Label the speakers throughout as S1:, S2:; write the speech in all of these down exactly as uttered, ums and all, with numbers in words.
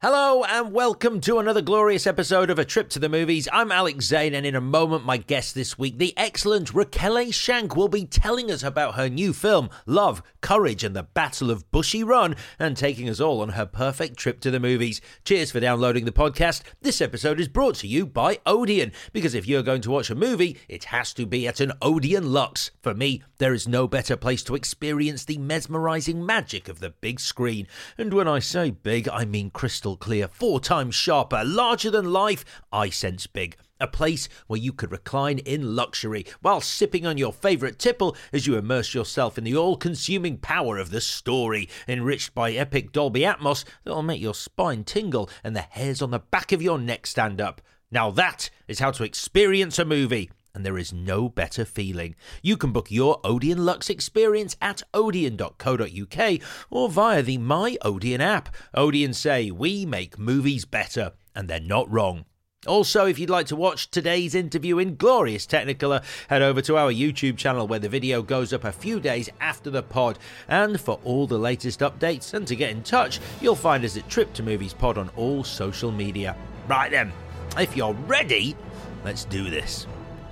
S1: Hello and welcome to another glorious episode of A Trip to the Movies. I'm Alex Zane, and in a moment my guest this week, the excellent Raquel Shank, will be telling us about her new film, Love, Courage and the Battle of Bushy Run, and taking us all on her perfect trip to the movies. Cheers for downloading the podcast. This episode is brought to you by Odeon, because if you're going to watch a movie, it has to be at an Odeon Luxe. For me, there is no better place to experience the mesmerizing magic of the big screen. And when I say big, I mean crystal clear, four times sharper, larger than life. I sense big. A place where you could recline in luxury while sipping on your favourite tipple as you immerse yourself in the all-consuming power of the story, enriched by epic Dolby Atmos that'll make your spine tingle and the hairs on the back of your neck stand up. Now that is how to experience a movie. And there is no better feeling. You can book your Odeon Luxe experience at odeon dot co dot uk or via the My Odeon app. Odeon say, we make movies better, and they're not wrong. Also, if you'd like to watch today's interview in glorious Technicolor, head over to our YouTube channel where the video goes up a few days after the pod. And for all the latest updates and to get in touch, you'll find us at Trip to Movies Pod on all social media. Right then, if you're ready, let's do this.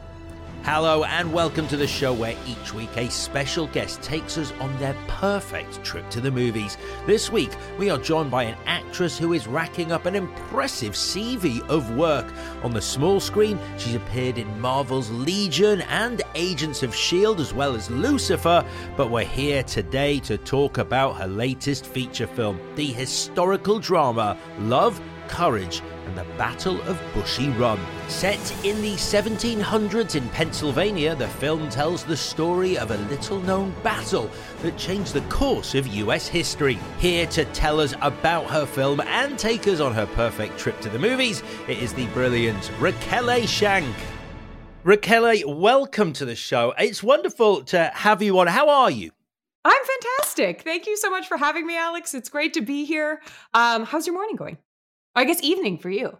S1: Hello and welcome to the show where each week a special guest takes us on their perfect trip to the movies. This week we are joined by an actress who is racking up an impressive C V of work. On the small screen, she's appeared in Marvel's Legion and Agents of S H I E L D as well as Lucifer, but we're here today to talk about her latest feature film, the historical drama Love, Courage and the Battle of Bushy Run. Set in the seventeen hundreds in Pennsylvania, the film tells the story of a little-known battle that changed the course of U S history. Here to tell us about her film and take us on her perfect trip to the movies, it is the brilliant Raquel Shank. Raquel, welcome to the show. It's wonderful to have you on. How are you?
S2: I'm fantastic. Thank you so much for having me, Alex. It's great to be here. Um, how's your morning going? I guess evening for you.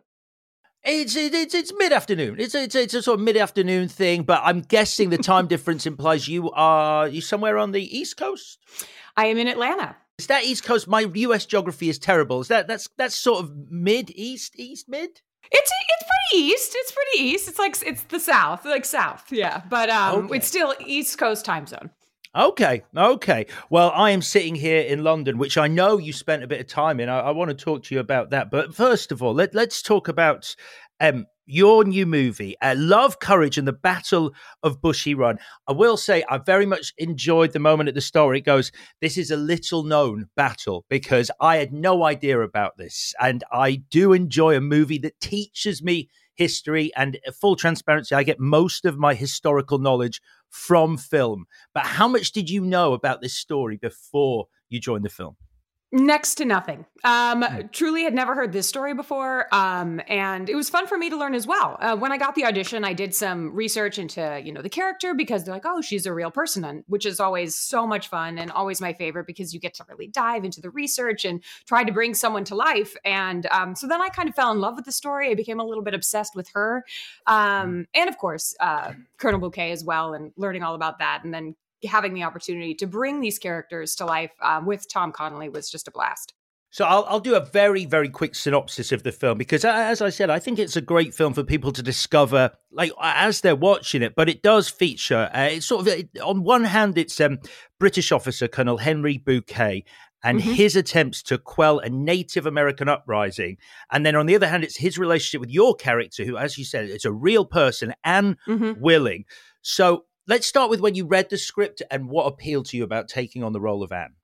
S1: It's it's it's mid-afternoon. It's a, it's a, it's a sort of mid-afternoon thing, but I'm guessing the time difference implies you are you somewhere on the East Coast?
S2: I am in Atlanta.
S1: Is that East Coast? My U S geography is terrible. Is that that's that's sort of mid-east, east mid?
S2: It's it's pretty east. It's pretty east. It's like it's the south, like south, yeah. But um, okay. It's still East Coast time zone.
S1: Okay, okay. Well, I am sitting here in London, which I know you spent a bit of time in. I, I want to talk to you about that. But first of all, let, let's talk about um, your new movie, uh, Love, Courage and the Battle of Bushy Run. I will say I very much enjoyed the moment at the start where it goes, this is a little-known battle, because I had no idea about this. And I do enjoy a movie that teaches me history, and full transparency, I get most of my historical knowledge from film. But how much did you know about this story before you joined the film?
S2: Next to nothing. Um, truly had never heard this story before. Um, and it was fun for me to learn as well. Uh, when I got the audition, I did some research into, you know, the character, because they're like, oh, she's a real person, and, which is always so much fun and always my favorite, because you get to really dive into the research and try to bring someone to life. And um, so then I kind of fell in love with the story. I became a little bit obsessed with her. Um, and of course, uh, Colonel Bouquet as well, and learning all about that. And then having the opportunity to bring these characters to life um, with Tom Connolly was just a blast.
S1: So I'll, I'll do a very, very quick synopsis of the film, because as I said, I think it's a great film for people to discover, like, as they're watching it, but it does feature, uh, it's sort of, it, on one hand, it's um, British officer Colonel Henry Bouquet and mm-hmm. his attempts to quell a Native American uprising. And then on the other hand, it's his relationship with your character, who, as you said, is a real person, Anne mm-hmm. Willing. So let's start with when you read the script and what appealed to you about taking on the role of Anne.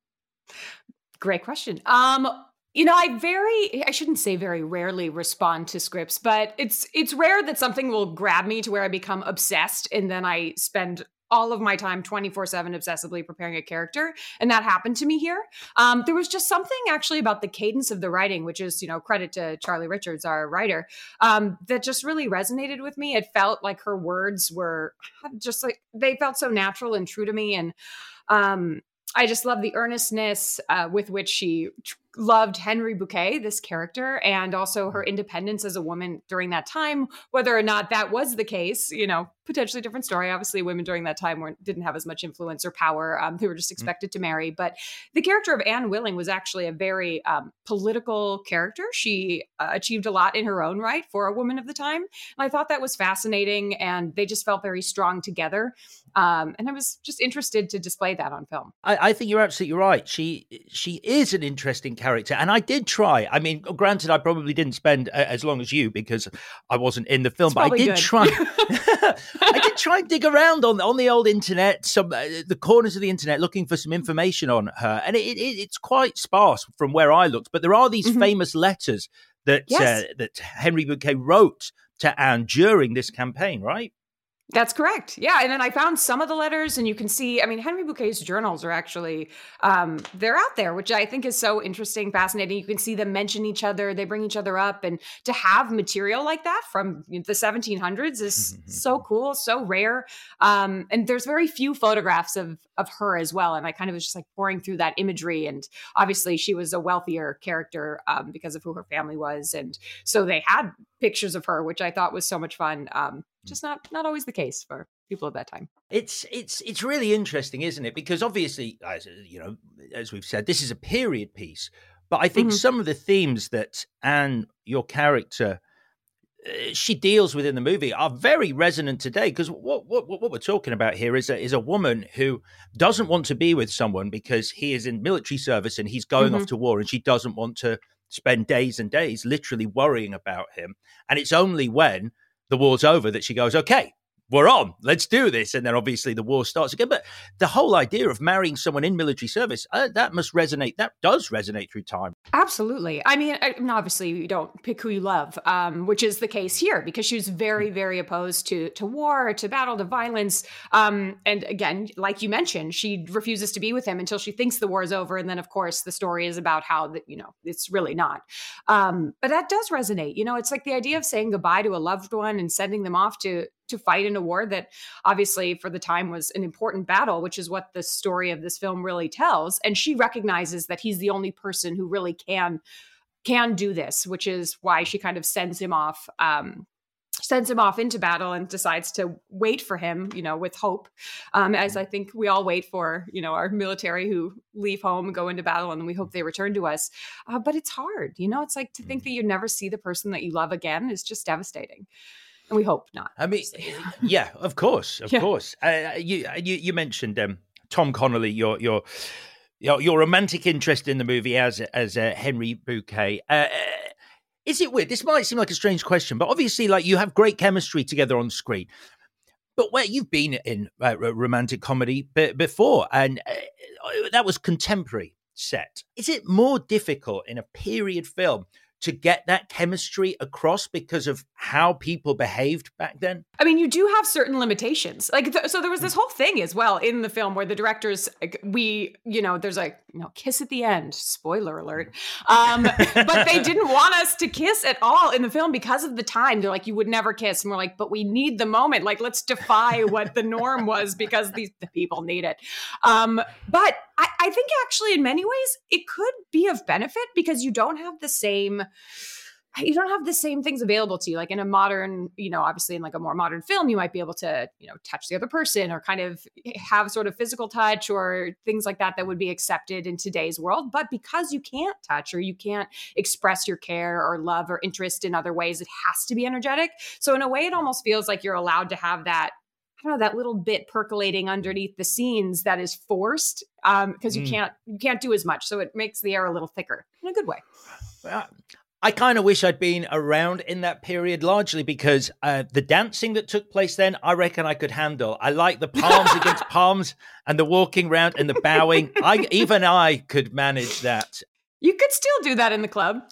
S2: Great question. Um, you know, I very, I shouldn't say very rarely respond to scripts, but it's it's rare that something will grab me to where I become obsessed, and then I spend all of my time twenty-four seven obsessively preparing a character. And that happened to me here. Um, there was just something actually about the cadence of the writing, which is, you know, credit to Charlie Richards, our writer, um, that just really resonated with me. It felt like her words were just like, they felt so natural and true to me. And um, I just love the earnestness uh, with which she loved Henry Bouquet, this character, and also her independence as a woman during that time. Whether or not that was the case, you know, potentially different story. Obviously, women during that time weren't didn't have as much influence or power. Um, they were just expected to marry. But the character of Anne Willing was actually a very um, political character. She uh, achieved a lot in her own right for a woman of the time. And I thought that was fascinating, and they just felt very strong together. Um, and I was just interested to display that on film.
S1: I, I think you're absolutely right. She she is an interesting character, and I did try. I mean, granted, I probably didn't spend uh, as long as you because I wasn't in the film,
S2: It's
S1: but I did
S2: good.
S1: try. I did try and dig around on on the old internet, some uh, the corners of the internet, looking for some information on her, and it, it it's quite sparse from where I looked. But there are these mm-hmm. famous letters that
S2: yes.
S1: uh, that Henry Bouquet wrote to Anne during this campaign, right?
S2: That's correct. Yeah. And then I found some of the letters, and you can see, I mean, Henry Bouquet's journals are actually, um, they're out there, which I think is so interesting, fascinating. You can see them mention each other. They bring each other up, and to have material like that from the seventeen hundreds is so cool, so rare. Um, and there's very few photographs of, of her as well. And I kind of was just like pouring through that imagery, and obviously she was a wealthier character um, because of who her family was. And so they had pictures of her, which I thought was so much fun. Um, just not not always the case for people at that time.
S1: It's it's it's really interesting, isn't it? Because obviously, as you know, as we've said, this is a period piece. But I think mm-hmm. some of the themes that Anne, your character, uh, she deals with in the movie are very resonant today. Because what what what we're talking about here is a is a woman who doesn't want to be with someone because he is in military service and he's going mm-hmm. off to war, and she doesn't want to spend days and days literally worrying about him. And it's only when the war's over that she goes, okay, we're on, let's do this. And then obviously the war starts again. But the whole idea of marrying someone in military service, uh, that must resonate. That does resonate through time.
S2: Absolutely. I mean, I, obviously you don't pick who you love, um, which is the case here, because she was very, very opposed to, to war, to battle, to violence. Um, and again, like you mentioned, she refuses to be with him until she thinks the war is over. And then of course the story is about how that, you know, it's really not. Um, but that does resonate. You know, it's like the idea of saying goodbye to a loved one and sending them off to to fight in a war that obviously for the time was an important battle, which is what the story of this film really tells. And she recognizes that he's the only person who really can, can do this, which is why she kind of sends him off, um, sends him off into battle and decides to wait for him, you know, with hope. Um, as I think we all wait for, you know, our military who leave home and go into battle, and we hope they return to us. Uh, but it's hard, you know, it's like to think that you'd never see the person that you love again is just devastating. And we hope not.
S1: I mean, yeah, of course, of yeah. course. Uh, you, you you mentioned um, Tom Connolly, your your your your romantic interest in the movie as as uh, Henry Bouquet. Uh, is it weird? This might seem like a strange question, but obviously, like you have great chemistry together on screen. But where you've been in uh, romantic comedy b- before, and uh, that was contemporary set. Is it more difficult in a period film to get that chemistry across because of how people behaved back then?
S2: I mean, you do have certain limitations. Like, th- so there was this whole thing as well in the film where the directors, like, we, you know, there's like, you know, kiss at the end, spoiler alert. Um, but they didn't want us to kiss at all in the film because of the time. They're like, you would never kiss. And we're like, but we need the moment. Like, let's defy what the norm was because these the people need it. Um, but I, I think actually in many ways it could be of benefit because you don't have the same you don't have the same things available to you. Like in a modern, you know, obviously in like a more modern film, you might be able to, you know, touch the other person or kind of have sort of physical touch or things like that that would be accepted in today's world. But because you can't touch or you can't express your care or love or interest in other ways, it has to be energetic. So in a way, it almost feels like you're allowed to have that, I don't know, that little bit percolating underneath the scenes that is forced um, because you mm. can't you can't do as much. So it makes the air a little thicker in a good way.
S1: Well, I kind of wish I'd been around in that period, largely because uh, the dancing that took place then, I reckon I could handle. I like the palms against palms and the walking around and the bowing. I even I could manage that.
S2: You could still do that in the club.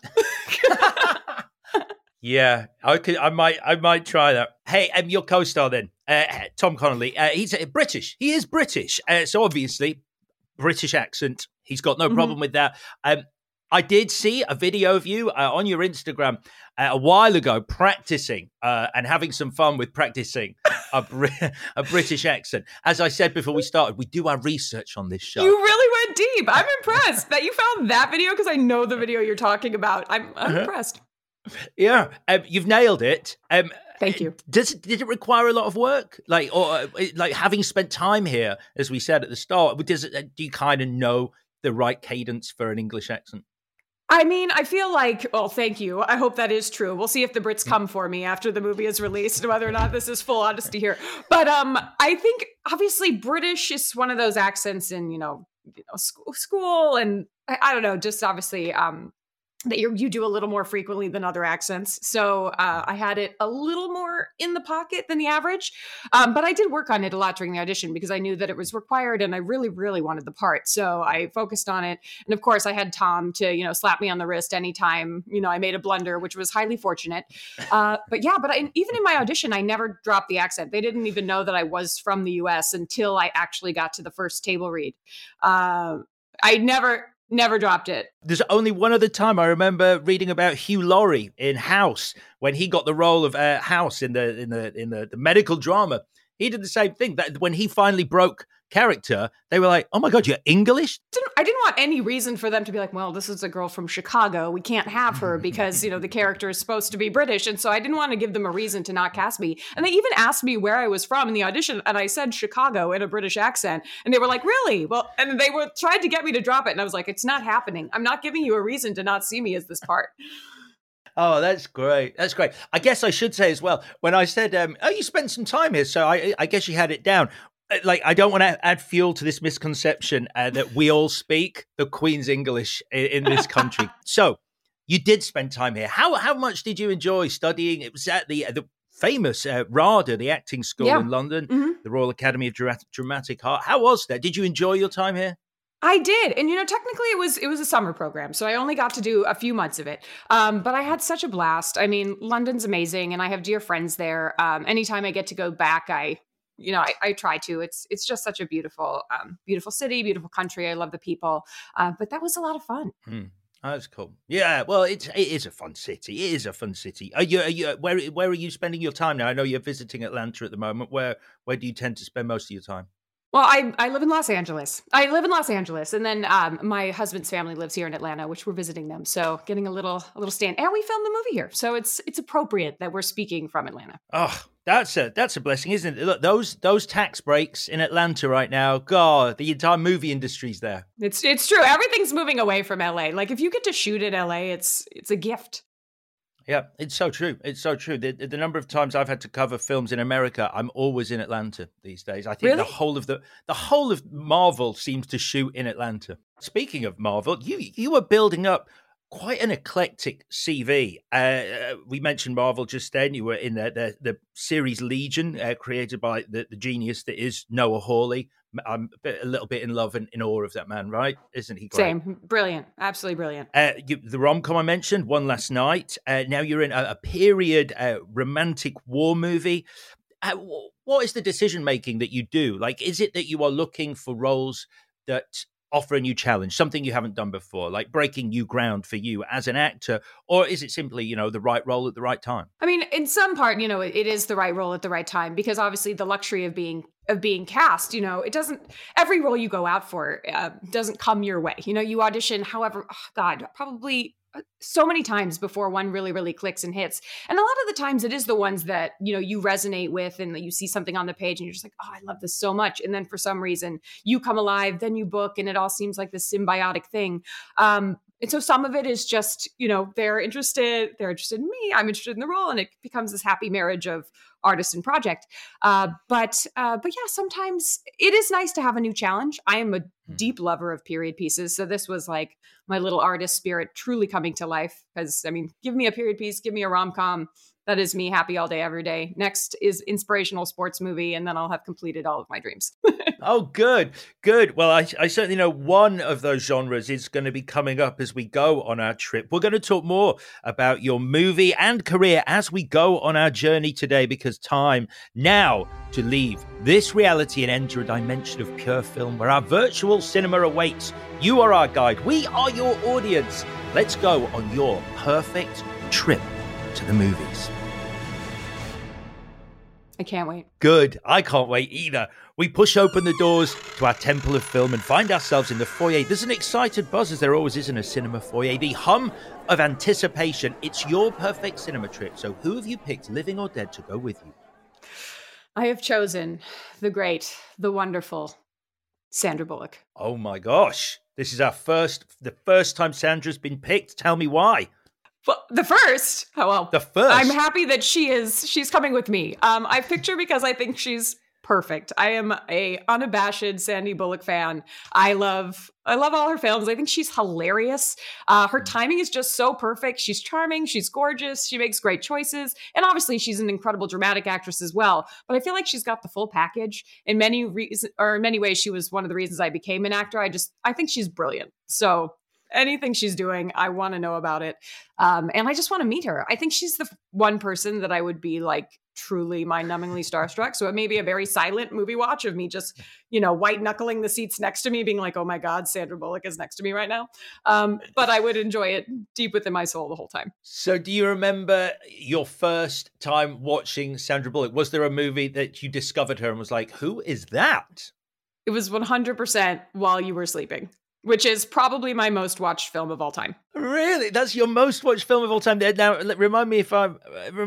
S1: Yeah, I could. I might. I might try that. Hey, um, your co-star then, uh, Tom Connolly. Uh, he's uh, British. He is British. Uh, so obviously, British accent. He's got no problem mm-hmm. with that. Um, I did see a video of you uh, on your Instagram uh, a while ago practicing uh, and having some fun with practicing a, Br- a British accent. As I said before we started, we do our research on this show.
S2: You really went deep. I'm impressed that you found that video because I know the video you're talking about. I'm, I'm uh-huh. impressed.
S1: Yeah, um, you've nailed it. Um,
S2: Thank you.
S1: Does did it require a lot of work, like or like having spent time here, as we said at the start? Does it, do you kind of know the right cadence for an English accent?
S2: I mean, I feel like, well, thank you. I hope that is true. We'll see if the Brits come for me after the movie is released, whether or not this is full honesty here. But um, I think obviously British is one of those accents in, you know, you know school, school and I, I don't know, just obviously um, that you you do a little more frequently than other accents. So uh, I had it a little more in the pocket than the average. Um, but I did work on it a lot during the audition because I knew that it was required and I really, really wanted the part. So I focused on it. And of course, I had Tom to, you know, slap me on the wrist anytime, you know, I made a blunder, which was highly fortunate. Uh, but yeah, but I, even in my audition, I never dropped the accent. They didn't even know that I was from the U S until I actually got to the first table read. Uh, I never... Never dropped it.
S1: There's only one other time I remember reading about Hugh Laurie in House when he got the role of uh, House in the in the in the, the medical drama. He did the same thing. That when he finally broke character, they were like, "Oh my God, you're English?"
S2: Didn't, I didn't want any reason for them to be like, "Well, this is a girl from Chicago. We can't have her because you know the character is supposed to be British." And so I didn't want to give them a reason to not cast me. And they even asked me where I was from in the audition, and I said Chicago in a British accent, and they were like, "Really?" Well, and they were tried to get me to drop it, and I was like, "It's not happening. I'm not giving you a reason to not see me as this part."
S1: Oh, that's great. That's great. I guess I should say as well, when I said, um, oh, you spent some time here, so I, I guess you had it down. Like, I don't want to add fuel to this misconception uh, that we all speak the Queen's English in, in this country. So you did spend time here. How how much did you enjoy studying? It was at the the famous uh, RADA, the acting school yeah. in London, mm-hmm. the Royal Academy of Dra- Dramatic Art. How was that? Did you enjoy your time here?
S2: I did. And, you know, technically it was it was a summer program. So I only got to do a few months of it. Um, but I had such a blast. I mean, London's amazing and I have dear friends there. Um, anytime I get to go back, I, you know, I, I try to. It's it's just such a beautiful, um, beautiful city, beautiful country. I love the people. Uh, but that was a lot of fun.
S1: Mm. Oh, that's cool. Yeah, well, it's it is a fun city. It is a fun city. Are you, are you where where are you spending your time now? I know you're visiting Atlanta at the moment. Where where do you tend to spend most of your time?
S2: Well, I, I live in Los Angeles. I live in Los Angeles, and then um, my husband's family lives here in Atlanta, which we're visiting them. So, getting a little a little stand, and we filmed the movie here, so it's it's appropriate that we're speaking from Atlanta.
S1: Oh, that's a that's a blessing, isn't it? Look, those those tax breaks in Atlanta right now. God, the entire movie industry's there.
S2: It's it's true. Everything's moving away from L A. Like if you get to shoot in L A, it's it's a gift.
S1: Yeah, it's so true. It's so true. The, the number of times I've had to cover films in America, I'm always in Atlanta these days. I think
S2: really?
S1: the whole of the the whole of Marvel seems to shoot in Atlanta. Speaking of Marvel, you you were building up quite an eclectic C V. Uh, we mentioned Marvel just then. You were in the the, the series Legion, uh, created by the, the genius that is Noah Hawley. I'm a, bit, a little bit in love and in awe of that man, right? Isn't he great?
S2: Same. Brilliant. Absolutely brilliant.
S1: Uh, you, the rom-com I mentioned, One Last Night. Uh, now you're in a, a period uh, romantic war movie. Uh, what is the decision-making that you do? Like, is it that you are looking for roles that offer a new challenge, something you haven't done before, like breaking new ground for you as an actor? Or is it simply, you know, the right role at the right time?
S2: I mean, in some part, you know, it, it is the right role at the right time, because obviously the luxury of being of being cast, you know, it doesn't, every role you go out for uh, doesn't come your way. You know, you audition, however, oh God, probably so many times before one really, really clicks and hits. And a lot of the times it is the ones that, you know, you resonate with and you see something on the page and you're just like, oh, I love this so much. And then for some reason you come alive, then you book, and it all seems like this symbiotic thing. Um, and so some of it is just, you know, they're interested, they're interested in me, I'm interested in the role, and it becomes this happy marriage of artist and project. Uh, but uh, but yeah, sometimes it is nice to have a new challenge. I am a deep lover of period pieces. So this was like my little artist spirit truly coming to life. Because, I mean, give me a period piece, give me a rom-com. That is me happy all day, every day. Next is inspirational sports movie, and then I'll have completed all of my dreams.
S1: Oh, good, good. Well, I, I certainly know one of those genres is going to be coming up as we go on our trip. We're going to talk more about your movie and career as we go on our journey today, because time now to leave this reality and enter a dimension of pure film where our virtual cinema awaits. You are our guide. We are your audience. let's go on your perfect trip to the movies.
S2: I can't wait.
S1: Good. I can't wait either. We push open the doors to our temple of film and find ourselves in the foyer. There's an excited buzz, as there always is in a cinema foyer. The hum of anticipation. It's your perfect cinema trip. So who have you picked, living or dead, to go with you?
S2: I have chosen the great, the wonderful Sandra Bullock.
S1: Oh my gosh. This is our first, the first time Sandra's been picked. Tell me why.
S2: Well, the first. Oh, well,
S1: the first.
S2: I'm happy that she is. She's coming with me. Um, I picked her because I think she's perfect. I am a unabashed Sandy Bullock fan. I love, I love all her films. I think she's hilarious. Uh, her timing is just so perfect. She's charming. She's gorgeous. She makes great choices, and obviously, she's an incredible dramatic actress as well. But I feel like she's got the full package. In many reasons, or in many ways, she was one of the reasons I became an actor. I just, I think she's brilliant. So. Anything she's doing, I want to know about it. Um, and I just want to meet her. I think she's the one person that I would be like truly mind-numbingly starstruck. So it may be a very silent movie watch of me just, you know, white knuckling the seats next to me, being like, oh my God, Sandra Bullock is next to me right now. Um, but I would enjoy it deep within my soul the whole time.
S1: So do you remember your first time watching Sandra Bullock? Was there a movie that you discovered her and was like, who is that?
S2: It was one hundred percent While You Were Sleeping, which is probably my most watched film of all time.
S1: Really? That's your most watched film of all time? Now, remind me if I'm...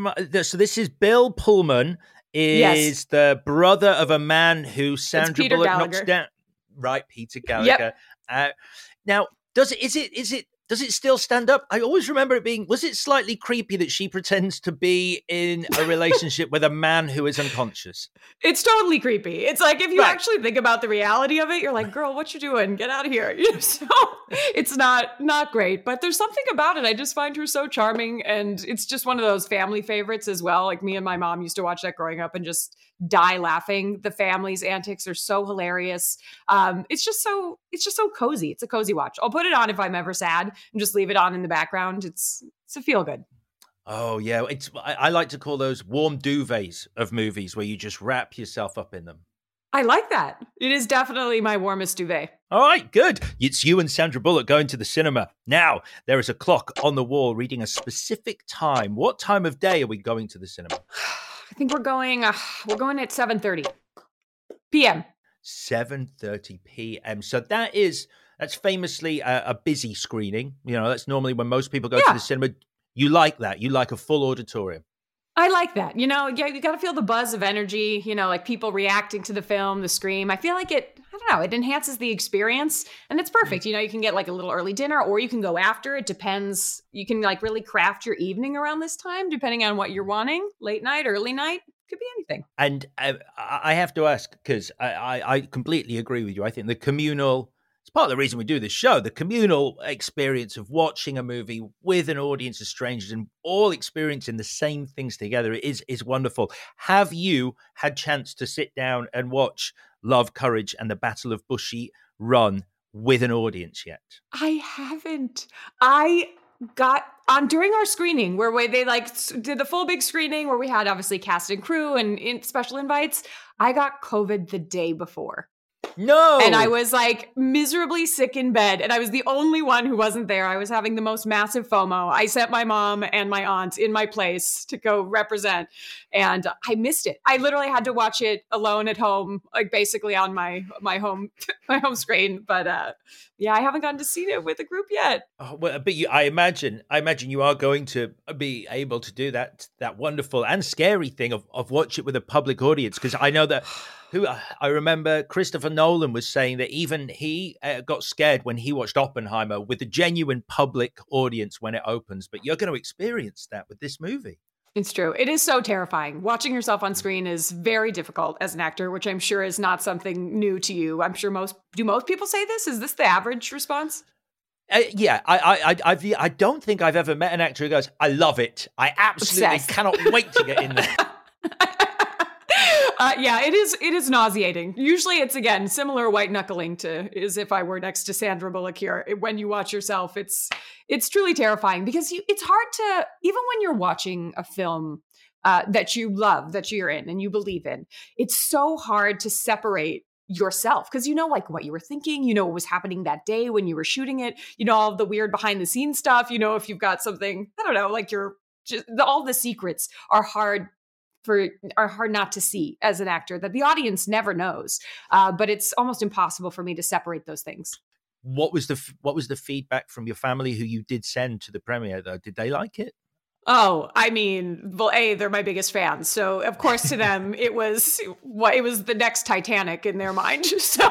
S1: So this is Bill Pullman, is yes. the brother of a man who Sandra Bullock Gallagher. knocks down. Right, Peter Gallagher. Yep. Uh, now, does it, is it, is it, does it still stand up? I always remember it being, was it slightly creepy that she pretends to be in a relationship with a man who is unconscious?
S2: It's totally creepy. It's like, if you right. actually think about the reality of it, you're like, girl, what you doing? Get out of here. So it's not, not great, but there's something about it. I just find her so charming. And it's just one of those family favorites as well. Like me and my mom used to watch that growing up and just die laughing. The family's antics are so hilarious. Um, it's just so, it's just so cozy. It's a cozy watch. I'll put it on if I'm ever sad and just leave it on in the background. It's, it's a feel good.
S1: Oh yeah, it's I, I like to call those warm duvets of movies where you just wrap yourself up in them.
S2: I like that. It is definitely my warmest duvet.
S1: All right, good. It's you and Sandra Bullock going to the cinema. Now, there is a clock on the wall reading a specific time. What time of day are we going to the cinema?
S2: I think we're going uh, we're going at seven thirty p.m.
S1: seven thirty p.m. So that is that's famously a, a busy screening. You know, that's normally when most people go yeah. to the cinema. You like that. You like a full auditorium.
S2: I like that. You know, yeah, you got to feel the buzz of energy, you know, like people reacting to the film, the scream. I feel like it, I don't know, it enhances the experience and it's perfect. You know, you can get like a little early dinner or you can go after. It depends. You can like really craft your evening around this time, depending on what you're wanting. Late night, early night, could be anything.
S1: And uh, I have to ask, because I, I, I completely agree with you. I think the communal... It's part of the reason we do this show, the communal experience of watching a movie with an audience of strangers and all experiencing the same things together is is wonderful. Have you had chance to sit down and watch Love, Courage and the Battle of Bushy Run with an audience yet?
S2: I haven't. I got on during our screening where we, they like did the full big screening where we had obviously cast and crew and in special invites. I got COVID the day before.
S1: No.
S2: And I was like miserably sick in bed. And I was the only one who wasn't there. I was having the most massive FOMO. I sent my mom and my aunt in my place to go represent. And I missed it. I literally had to watch it alone at home, like basically on my my home my home screen. But uh, yeah, I haven't gotten to see it with a group yet.
S1: Oh, well, but you, I imagine, I imagine you are going to be able to do that that wonderful and scary thing of of watch it with a public audience. Because I know that. Who I remember Christopher Nolan was saying that even he uh, got scared when he watched Oppenheimer with a genuine public audience when it opens. But you're going to experience that with this movie.
S2: It's true. It is so terrifying. Watching yourself on screen is very difficult as an actor, which I'm sure is not something new to you. I'm sure most do most people say this? Is this the average response?
S1: Uh, yeah, I, I, I, I've, I don't think I've ever met an actor who goes, "I love it. I absolutely Obsessed. cannot wait to get in there."
S2: Uh, yeah, it is. It is nauseating. Usually, it's again similar white knuckling to as if I were next to Sandra Bullock here. When you watch yourself, it's it's truly terrifying because you, it's hard to even when you're watching a film uh, that you love, that you're in and you believe in. It's so hard to separate yourself, because you know like what you were thinking, you know what was happening that day when you were shooting it, you know all the weird behind the scenes stuff, you know if you've got something, I don't know, like you're just all the secrets are hard for are hard not to see as an actor that the audience never knows, uh, but it's almost impossible for me to separate those things.
S1: What was the what was the feedback from your family who you did send to the premiere though? Did they like it?
S2: Oh, I mean, well, A, they're my biggest fans. So, of course, to them, it was what it was the next Titanic in their mind. So,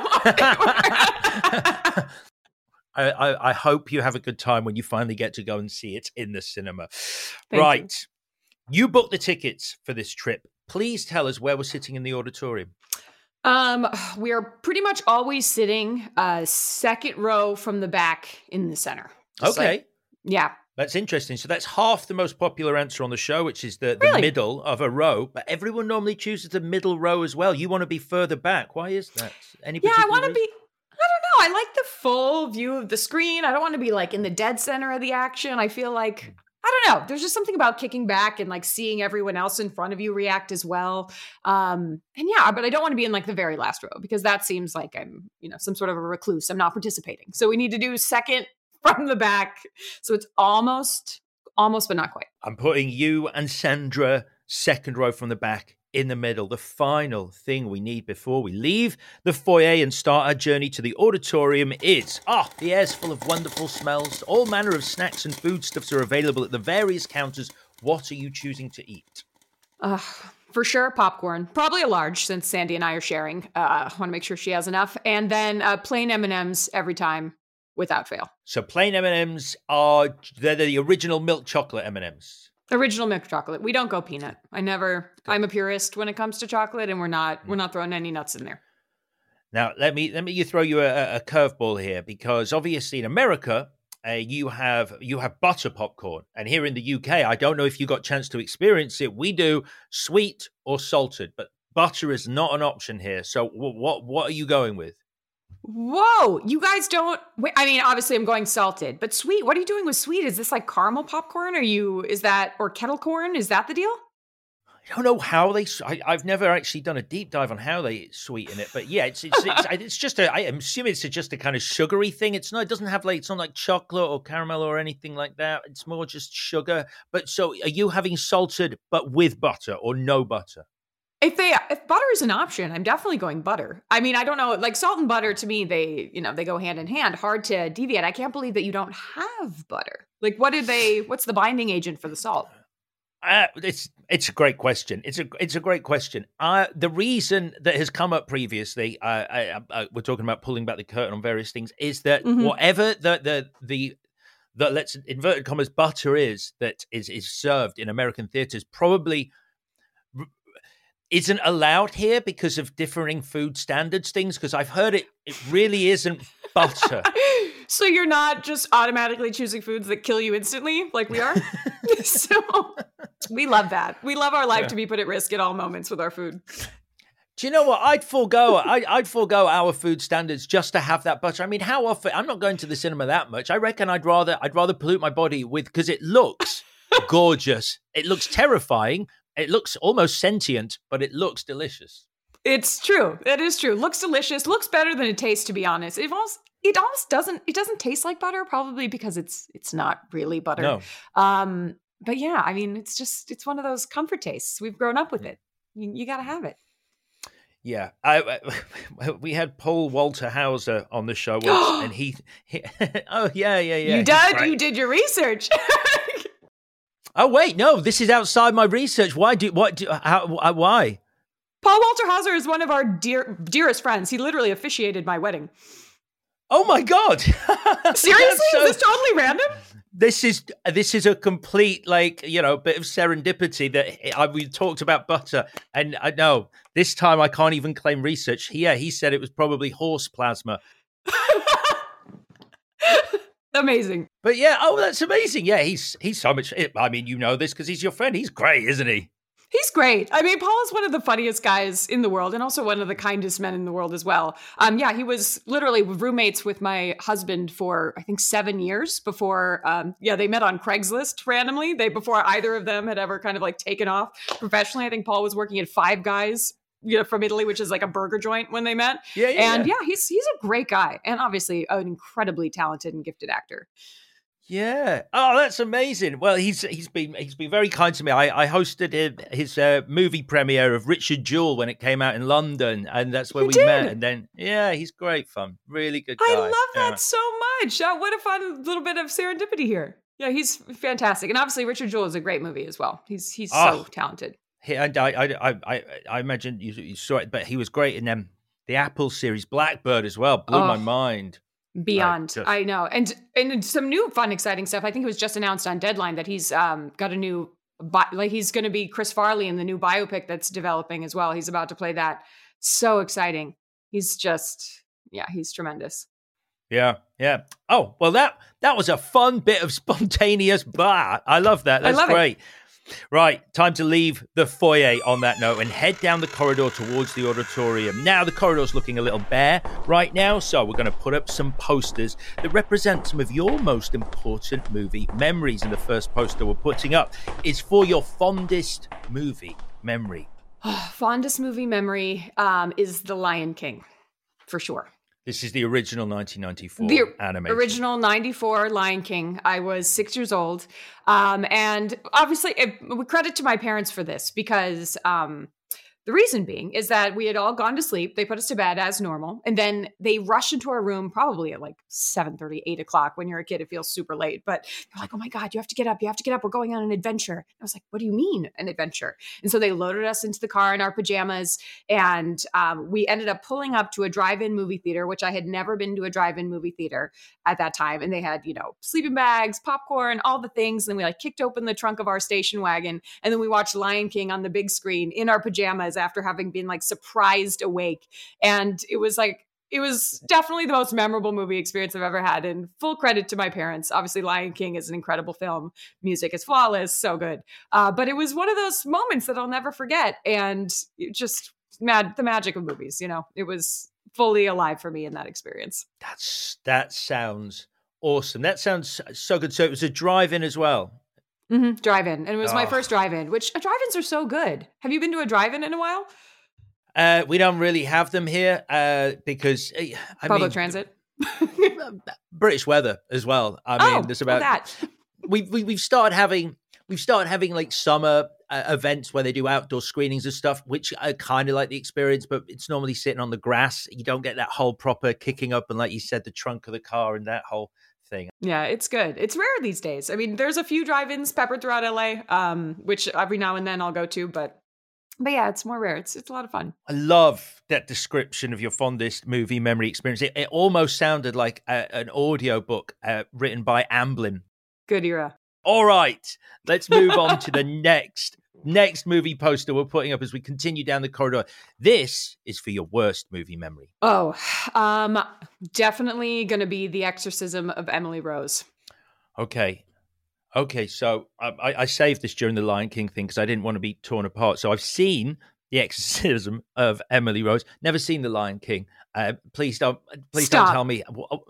S1: I, I, I hope you have a good time when you finally get to go and see it in the cinema.
S2: Thank
S1: right. You. you booked the tickets for this trip. Please tell us where we're sitting in the auditorium.
S2: Um, we are pretty much always sitting uh, second row from the back in the center. Just
S1: okay.
S2: Like, yeah.
S1: That's interesting. So that's half the most popular answer on the show, which is the, the
S2: Really?
S1: middle of a row. But everyone normally chooses the middle row as well. You want to be further back. Why is that? Any
S2: Yeah, I
S1: particular
S2: want to
S1: reason?
S2: be, I don't know. I like the full view of the screen. I don't want to be like in the dead center of the action. I feel like, I don't know. There's just something about kicking back and like seeing everyone else in front of you react as well. Um, and yeah, but I don't want to be in like the very last row because that seems like I'm, you know, some sort of a recluse. I'm not participating. So we need to do second from the back. So it's almost, almost, but not quite.
S1: I'm putting you and Sandra second row from the back in the middle. The final thing we need before we leave the foyer and start our journey to the auditorium is, ah, oh, the air's full of wonderful smells. All manner of snacks and foodstuffs are available at the various counters. What are you choosing to eat?
S2: Uh, for sure, popcorn. Probably a large since Sandy and I are sharing. Uh, I want to make sure she has enough. And then uh, plain M and M's every time without fail.
S1: So plain M and M's are they're the original milk chocolate M and M's.
S2: Original milk chocolate. We don't go peanut. I never, I'm a purist when it comes to chocolate and we're not, we're not throwing any nuts in there.
S1: Now, let me, let me you throw you a, a curveball here because obviously in America, uh, you have, you have butter popcorn. And here in the U K, I don't know if you got a chance to experience it. We do sweet or salted, but butter is not an option here. So w- what, what are you going with?
S2: Whoa, you guys don't, wait, I mean, obviously I'm going salted, but sweet, what are you doing with sweet? Is this like caramel popcorn? Are you, is that, or kettle corn? Is that the deal?
S1: I don't know how they, I, I've never actually done a deep dive on how they sweeten it, but yeah, it's, it's, it's, it's just a, I am assuming it's just a kind of sugary thing. It's not, it doesn't have like, it's not like chocolate or caramel or anything like that. It's more just sugar. But so are you having salted, but with butter or no butter?
S2: If they, if butter is an option, I'm definitely going butter. I mean, I don't know, like salt and butter to me, they, you know, they go hand in hand, hard to deviate. I can't believe that you don't have butter. Like, what did they, what's the binding agent for the salt?
S1: Uh, it's it's a great question. It's a it's a great question. Uh, the reason that has come up previously, uh, I, I, we're talking about pulling back the curtain on various things, is that mm-hmm. whatever the the the the let's inverted commas butter is that is is served in American theaters probably isn't allowed here because of differing food standards things, because I've heard it it really isn't butter.
S2: So you're not just automatically choosing foods that kill you instantly like we are? So we love that. We love our life yeah. to be put at risk at all moments with our food.
S1: Do you know what? I'd forego I, I'd forego our food standards just to have that butter. I mean, how often? I'm not going to the cinema that much. I reckon I'd rather I'd rather pollute my body with, because it looks gorgeous. It looks terrifying. It looks almost sentient, but it looks delicious.
S2: It's true. It is true. Looks delicious. Looks better than it tastes, to be honest. It almost it almost doesn't it doesn't taste like butter, probably because it's it's not really butter.
S1: No.
S2: Um, but yeah, I mean, it's just it's one of those comfort tastes. We've grown up with it. You, you got to have it.
S1: Yeah, I, I, we had Paul Walter Hauser on the show once, and he, he, oh yeah, yeah, yeah.
S2: You did, you did your research.
S1: Oh wait, no, this is outside my research. Why do what? Do, how? Why?
S2: Paul Walter Hauser is one of our dear dearest friends. He literally officiated my wedding.
S1: Oh my God!
S2: Seriously, so, is this totally random?
S1: This is this is a complete, like, you know, bit of serendipity that I, we talked about butter, and I know this time I can't even claim research. Yeah, he said it was probably horse plasma.
S2: Amazing.
S1: But yeah, oh, that's amazing. Yeah, he's he's so much. I mean, you know this because he's your friend. He's great, isn't he?
S2: He's great. I mean, Paul is one of the funniest guys in the world and also one of the kindest men in the world as well. Um, yeah, he was literally roommates with my husband for, I think, seven years before, um, yeah, they met on Craigslist randomly. They, before either of them had ever kind of like taken off professionally. I think Paul was working at Five Guys you know, from Italy, which is like a burger joint when they met.
S1: Yeah, yeah,
S2: and
S1: yeah.
S2: yeah, he's he's a great guy, and obviously an incredibly talented and gifted actor.
S1: Yeah. Oh, that's amazing. Well, he's he's been he's been very kind to me. I, I hosted his uh, movie premiere of Richard Jewell when it came out in London, and that's where
S2: You
S1: we
S2: did?
S1: met. And then, yeah, he's great fun. Really good guy.
S2: I love that
S1: Yeah.
S2: so much. Uh, what a fun little bit of serendipity here. Yeah, he's fantastic, and obviously Richard Jewell is a great movie as well. He's he's
S1: Oh.
S2: so talented.
S1: He, and I, I, I, I, I imagine you, you saw it, but he was great in um, the Apple series Blackbird as well. Blew
S2: Oh.
S1: my mind.
S2: Beyond,
S1: just-
S2: I know, and and some new fun, exciting stuff. I think it was just announced on Deadline that he's um got a new, bi- like he's going to be Chris Farley in the new biopic that's developing as well. He's about to play that. So exciting. He's just, yeah, he's tremendous.
S1: Yeah, yeah. Oh, well, that that was a fun bit of spontaneous blah. I love that. That's
S2: I love it.
S1: great. Right, time to leave the foyer on that note and head down the corridor towards the auditorium. Now, the corridor's looking a little bare right now, so we're going to put up some posters that represent some of your most important movie memories. And the first poster we're putting up is for your fondest movie memory.
S2: Fondest movie memory um, is The Lion King, for sure.
S1: This is the original nineteen ninety-four
S2: The
S1: animation.
S2: original ninety-four Lion King. I was six years old. Um, and obviously, it, credit to my parents for this, because um, the reason being is that we had all gone to sleep. They put us to bed as normal. And then they rushed into our room probably at like seven thirty, eight o'clock. When you're a kid, it feels super late. But they're like, oh my God, you have to get up. You have to get up. We're going on an adventure. I was like, what do you mean an adventure? And so they loaded us into the car in our pajamas. And um, we ended up pulling up to a drive-in movie theater, which I had never been to a drive-in movie theater at that time. And they had, you know, sleeping bags, popcorn, all the things. And we like kicked open the trunk of our station wagon. And then we watched Lion King on the big screen in our pajamas after having been like surprised awake. And it was like, it was definitely the most memorable movie experience I've ever had. And full credit to my parents. Obviously, Lion King is an incredible film. Music is flawless, so good. Uh, but it was one of those moments that I'll never forget. And it just mad the magic of movies, you know, it was fully alive for me in that experience.
S1: That's That sounds awesome. That sounds so good. So it was a drive-in as well.
S2: Mm-hmm. Drive-in. And it was my
S1: Oh.
S2: first drive-in, which uh, drive-ins are so good. Have you been to a drive-in in a while?
S1: Uh, we don't really have them here uh, because uh, I
S2: Public
S1: mean,
S2: transit.
S1: British weather as well. I mean,
S2: oh,
S1: there's
S2: well,
S1: about
S2: that.
S1: we've we, we've started having we've started having like summer uh, events where they do outdoor screenings and stuff, which I kind of like the experience, but it's normally sitting on the grass. You don't get that whole proper kicking up and, like you said, the trunk of the car and that whole thing.
S2: Yeah, it's good. It's rare these days. I mean, there's a few drive-ins peppered throughout L A, um, which every now and then I'll go to, but but yeah, it's more rare. It's it's a lot of fun.
S1: I love that description of your fondest movie memory experience. It, it almost sounded like a, an audio book uh, written by Amblin.
S2: Good era.
S1: All right, let's move on to the next next movie poster we're putting up as we continue down the corridor. This is for your worst movie memory.
S2: Oh, um, definitely going to be The Exorcism of Emily Rose.
S1: Okay. Okay, so I, I saved this during the Lion King thing because I didn't want to be torn apart. So I've seen The Exorcism of Emily Rose. Never seen The Lion King. Uh, please don't. Please
S2: Stop.
S1: don't tell me.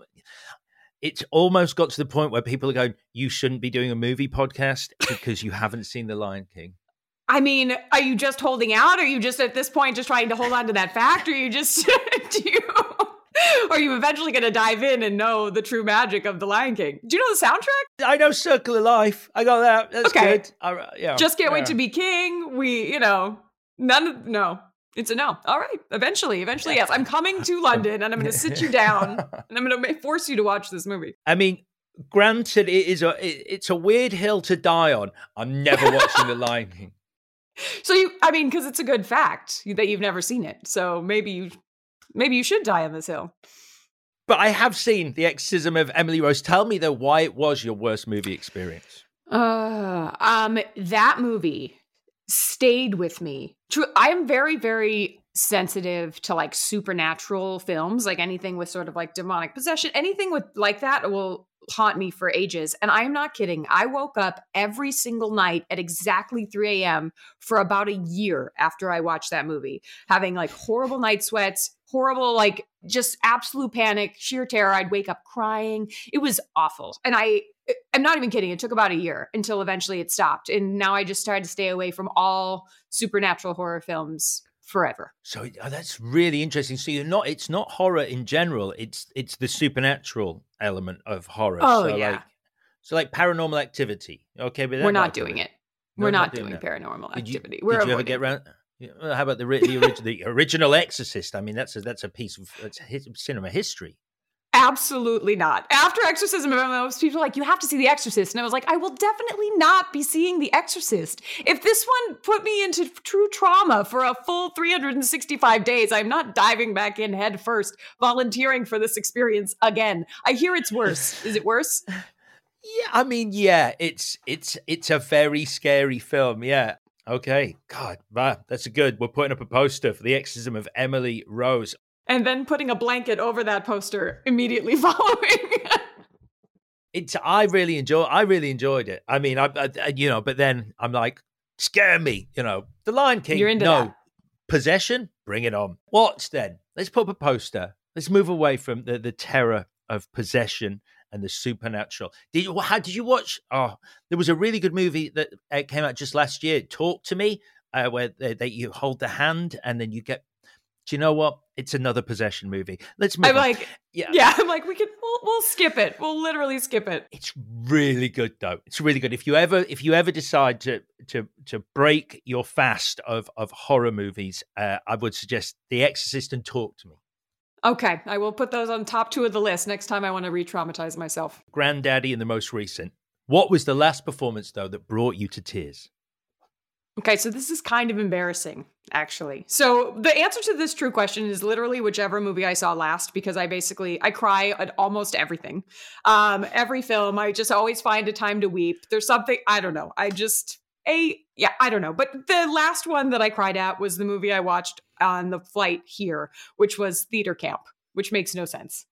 S1: It's almost got to the point where people are going, "You shouldn't be doing a movie podcast because you haven't seen The Lion King."
S2: I mean, are you just holding out? Are you just at this point just trying to hold on to that fact? Or are you just do you? Or are you eventually going to dive in and know the true magic of The Lion King? Do you know the soundtrack?
S1: I know Circle of Life. I got that. That's
S2: Okay.
S1: good. I, yeah,
S2: Just Can't
S1: yeah.
S2: Wait to Be King. We, you know, none of, no. It's a no. All right. Eventually, eventually, yes. I'm coming to London and I'm going to sit you down and I'm going to force you to watch this movie.
S1: I mean, granted, it is a it, it's a weird hill to die on. I'm never watching The Lion King.
S2: So you, I mean, because it's a good fact that you've never seen it. So maybe you, maybe you should die on this hill.
S1: But I have seen The Exorcism of Emily Rose. Tell me, though, why it was your worst movie experience.
S2: Uh, um, that movie stayed with me. True, I am very, very sensitive to like supernatural films, like anything with sort of like demonic possession, anything with like that will haunt me for ages. And I am not kidding. I woke up every single night at exactly three a.m. for about a year after I watched that movie, having like horrible night sweats, horrible, like just absolute panic, sheer terror. I'd wake up crying. It was awful. And I, I'm not even kidding. It took about a year until eventually it stopped. And now I just started to stay away from all supernatural horror films forever.
S1: So oh, that's really interesting. So you're not, it's not horror in general. It's, it's the supernatural element of horror.
S2: Oh,
S1: so
S2: yeah.
S1: like, so like Paranormal Activity. Okay. But
S2: We're not doing it.
S1: No,
S2: We're not,
S1: not doing
S2: doing
S1: that.
S2: Paranormal
S1: Did you,
S2: Activity. We're
S1: did you ever
S2: avoiding
S1: get
S2: it.
S1: around? Yeah, well, how about the, ri- the, orig- the original Exorcist? I mean, that's a, that's a piece of that's his, cinema history.
S2: Absolutely not. After Exorcism, most people are like, you have to see The Exorcist. And I was like, I will definitely not be seeing The Exorcist. If this one put me into true trauma for a full three hundred sixty-five days, I'm not diving back in head first, volunteering for this experience again. I hear it's worse. Is it worse?
S1: Yeah, I mean, yeah, it's it's it's a very scary film. Yeah. Okay. God, wow, that's a good. We're putting up a poster for The Exorcism of Emily Rose.
S2: And then putting a blanket over that poster immediately following.
S1: It's I really enjoy. I really enjoyed it. I mean, I, I you know, but then I'm like, scare me. You know, The Lion King.
S2: You're into
S1: no
S2: that.
S1: Possession. Bring it on. Watch then. Let's put up a poster. Let's move away from the the terror of possession and the supernatural. Did you, how did you watch? Oh, there was a really good movie that uh, came out just last year. Talk to Me, uh, where they, they, you hold the hand and then you get. Do you know what? It's another possession movie. Let's move
S2: I'm
S1: on.
S2: like,
S1: yeah,
S2: yeah. I'm like, we can. We'll, we'll skip it. We'll literally skip it.
S1: It's really good though. It's really good. If you ever, if you ever decide to to to break your fast of of horror movies, uh, I would suggest The Exorcist and Talk to Me.
S2: Okay, I will put those on top two of the list next time I want to re-traumatize myself.
S1: Granddaddy and the most recent. What was the last performance though that brought you to tears?
S2: Okay, so this is kind of embarrassing, actually. So the answer to this true question is literally whichever movie I saw last, because I basically, I cry at almost everything. Um, every film, I just always find a time to weep. There's something, I don't know. I just, a, yeah, I don't know. But the last one that I cried at was the movie I watched on the flight here, which was Theater Camp, which makes no sense.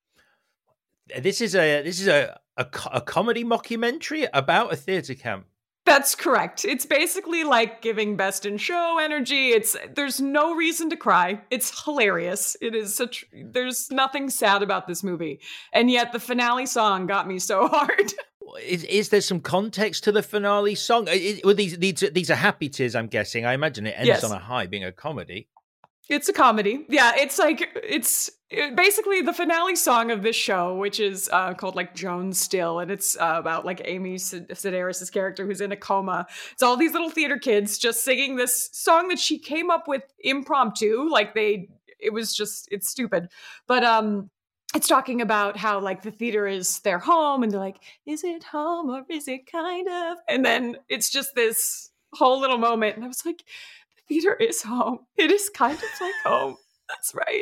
S1: This is a, this is a, a, a comedy mockumentary about a theater camp.
S2: That's correct. It's basically like giving Best in Show energy. It's there's no reason to cry. It's hilarious. It is such there's nothing sad about this movie. And yet the finale song got me so hard.
S1: Is, is there some context to the finale song? Is, well, these these these are happy tears, I'm guessing. I imagine it ends
S2: Yes.
S1: on a high, being a comedy.
S2: It's a comedy. Yeah, it's like, it's it, basically the finale song of this show, which is uh, called like Joan Still. And it's uh, about like Amy Sedaris' character who's in a coma. It's all these little theater kids just singing this song that she came up with impromptu. Like they, it was just, it's stupid. But um, it's talking about how like the theater is their home. And they're like, is it home or is it kind of? And then it's just this whole little moment. And I was like, theater is home. It is kind of like home. That's right.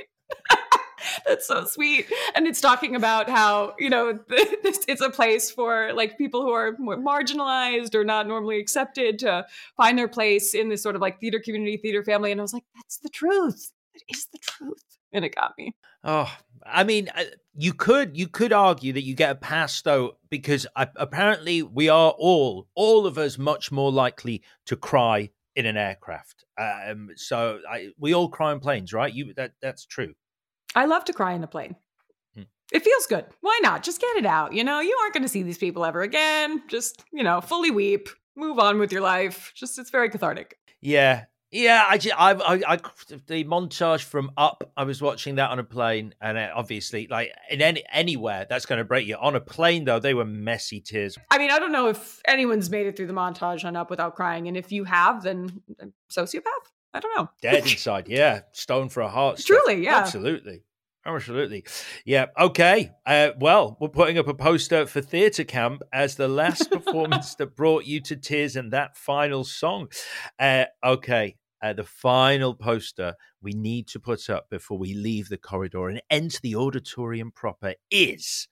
S2: That's so sweet. And it's talking about how, you know, it's a place for like people who are more marginalized or not normally accepted to find their place in this sort of like theater community, theater family. And I was like, that's the truth. It is the truth. And it got me.
S1: Oh, I mean, you could you could argue that you get a pass though, because I, apparently we are all, all of us, much more likely to cry in an aircraft. Um, so I, we all cry on planes, right? You that that's true.
S2: I love to cry in a plane. Hmm. It feels good. Why not? Just get it out. You know, you aren't going to see these people ever again. Just, you know, fully weep, move on with your life. Just, it's very cathartic.
S1: Yeah. Yeah, I, I, I, I, the montage from Up, I was watching that on a plane, and obviously, like in any anywhere, that's going to break you. On a plane, though, they were messy tears.
S2: I mean, I don't know if anyone's made it through the montage on Up without crying, and if you have, then sociopath. I don't know.
S1: Dead inside, yeah. Stone for a heart.
S2: Truly, yeah.
S1: Absolutely. Absolutely. Yeah. Okay. Uh, well, we're putting up a poster for Theater Camp as the last performance that brought you to tears in that final song. Uh, okay. Uh, the final poster we need to put up before we leave the corridor and enter the auditorium proper is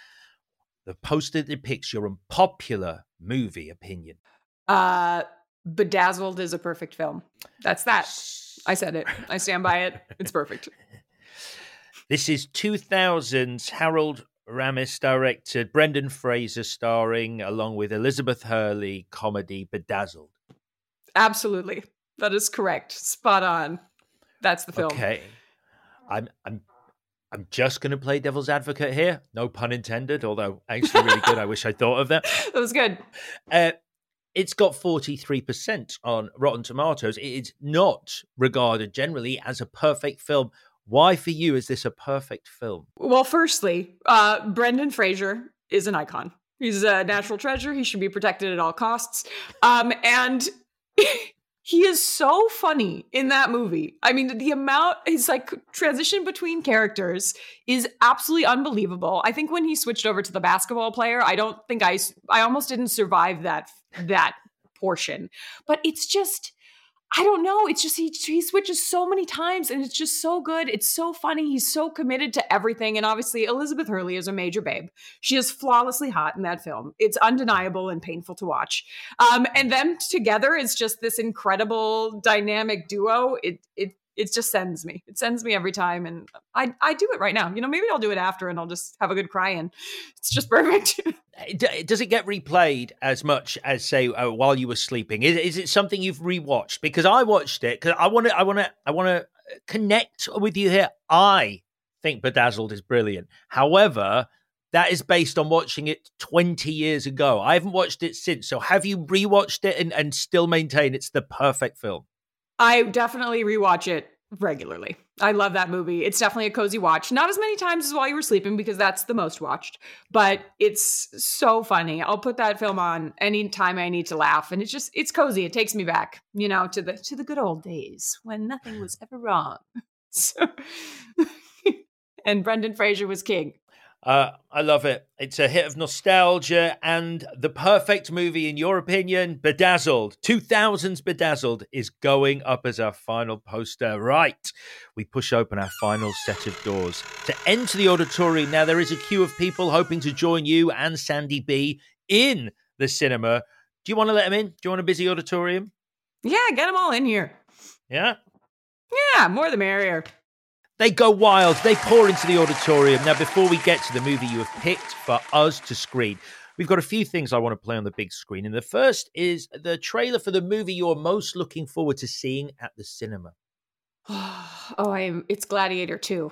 S1: the poster that depicts your unpopular movie opinion.
S2: Uh, Bedazzled is a perfect film. That's that. I said it. I stand by it. It's perfect.
S1: This is two thousands Harold Ramis directed, Brendan Fraser starring, along with Elizabeth Hurley, comedy Bedazzled.
S2: Absolutely. That is correct. Spot on. That's the film.
S1: Okay. I'm I'm I'm just going to play devil's advocate here. No pun intended, although actually really good. I wish I thought of that.
S2: That was good.
S1: Uh, it's got forty-three percent on Rotten Tomatoes. It's not regarded generally as a perfect film. Why for you is this a perfect film?
S2: Well, firstly, uh, Brendan Fraser is an icon. He's a natural treasure. He should be protected at all costs. Um, and he is so funny in that movie. I mean, the amount, his like transition between characters is absolutely unbelievable. I think when he switched over to the basketball player, I don't think I, I almost didn't survive that, that portion. But it's just, I don't know. It's just, he, he switches so many times and it's just so good. It's so funny. He's so committed to everything. And obviously Elizabeth Hurley is a major babe. She is flawlessly hot in that film. It's undeniable and painful to watch. Um, and them together is just this incredible dynamic duo. It, it, it just sends me. It sends me every time. And I, I do it right now. You know, maybe I'll do it after and I'll just have a good cry and it's just perfect.
S1: Does it get replayed as much as, say, uh, while you were sleeping? Is, is it something you've rewatched? Because I watched it because I want to, I want to, I want to connect with you here. I think Bedazzled is brilliant. However, that is based on watching it twenty years ago. I haven't watched it since. So have you rewatched it and, and still maintain it's the perfect film?
S2: I definitely rewatch it regularly. I love that movie. It's definitely a cozy watch. Not as many times as while you were sleeping because that's the most watched, but it's so funny. I'll put that film on anytime I need to laugh and it's just, it's cozy. It takes me back, you know, to the, to the good old days when nothing was ever wrong. So, and Brendan Fraser was king.
S1: Uh, I love it. It's a hit of nostalgia and the perfect movie, in your opinion. Bedazzled. two thousands Bedazzled is going up as our final poster. Right. We push open our final set of doors to enter the auditorium. Now, there is a queue of people hoping to join you and Sandy B in the cinema. Do you want to let them in? Do you want a busy auditorium?
S2: Yeah, get them all in here.
S1: Yeah?
S2: Yeah, more the merrier.
S1: They go wild. They pour into the auditorium. Now, before we get to the movie you have picked for us to screen, we've got a few things I want to play on the big screen. And the first is the trailer for the movie you're most looking forward to seeing at the cinema.
S2: Oh, I'm, it's Gladiator two.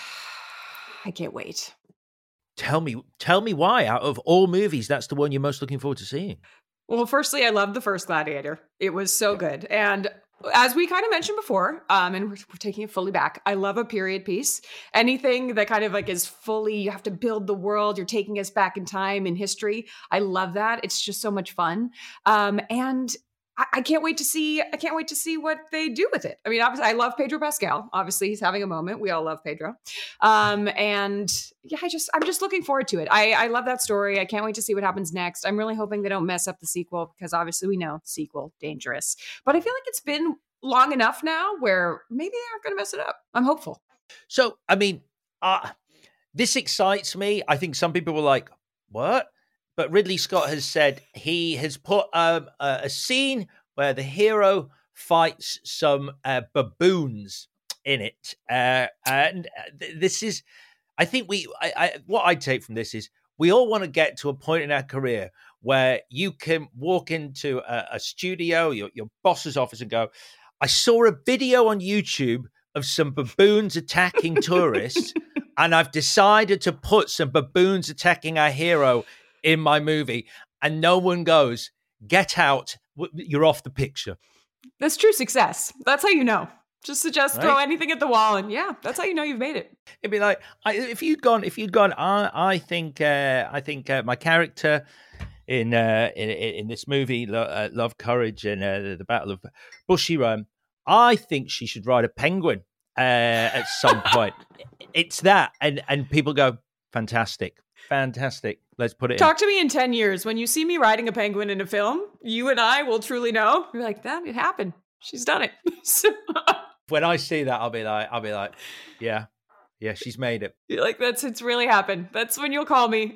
S2: I can't wait.
S1: Tell me, tell me why, out of all movies, that's the one you're most looking forward to seeing.
S2: Well, firstly, I loved the first Gladiator. It was so good. And as we kind of mentioned before, um, and we're, we're taking it fully back, I love a period piece. Anything that kind of like is fully, you have to build the world, you're taking us back in time in history. I love that. It's just so much fun. Um, and I, I can't wait to see, I can't wait to see what they do with it. I mean, obviously, I love Pedro Pascal. Obviously, he's having a moment. We all love Pedro. Um, and yeah, I just, I'm just looking forward to it. I, I love that story. I can't wait to see what happens next. I'm really hoping they don't mess up the sequel because obviously we know sequel dangerous, but I feel like it's been long enough now where maybe they aren't going to mess it up. I'm hopeful.
S1: So, I mean, uh, this excites me. I think some people were like, what? But Ridley Scott has said he has put um, a, a scene where the hero fights some uh, baboons in it. Uh, and th- this is, I think we, I, I, what I take from this is we all want to get to a point in our career where you can walk into a, a studio, your, your boss's office and go, I saw a video on YouTube of some baboons attacking tourists, and I've decided to put some baboons attacking our hero in my movie. And no one goes, get out, you're off the picture.
S2: That's true success. That's how you know. Just suggest right? Throw anything at the wall, and yeah, that's how you know you've made it.
S1: It'd be like I, if you'd gone, if you'd gone. I, I think, uh, I think uh, my character in uh, in, in this movie, uh, Love, Courage, and uh, the Battle of Bushy Run, I think she should ride a penguin uh, at some point. It's that, and and people go, fantastic, fantastic. Let's put it.
S2: Talk
S1: in.
S2: to me in ten years when you see me riding a penguin in a film. You and I will truly know. You're like, that it happened. She's done it. So,
S1: when I see that, I'll be like, I'll be like, yeah, yeah, she's made it.
S2: You're like, that's it's really happened. That's when you'll call me.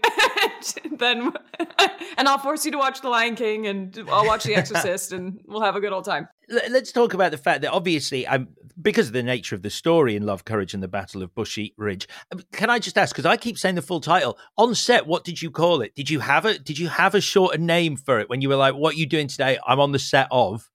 S2: Then, and I'll force you to watch The Lion King, and I'll watch The Exorcist, and we'll have a good old time.
S1: Let's talk about the fact that obviously, um, because of the nature of the story in Love, Courage, and the Battle of Bushy Ridge, can I just ask? Because I keep saying the full title on set. What did you call it? Did you have it? Did you have a shorter name for it when you were like, "What are you doing today? I'm on the set of."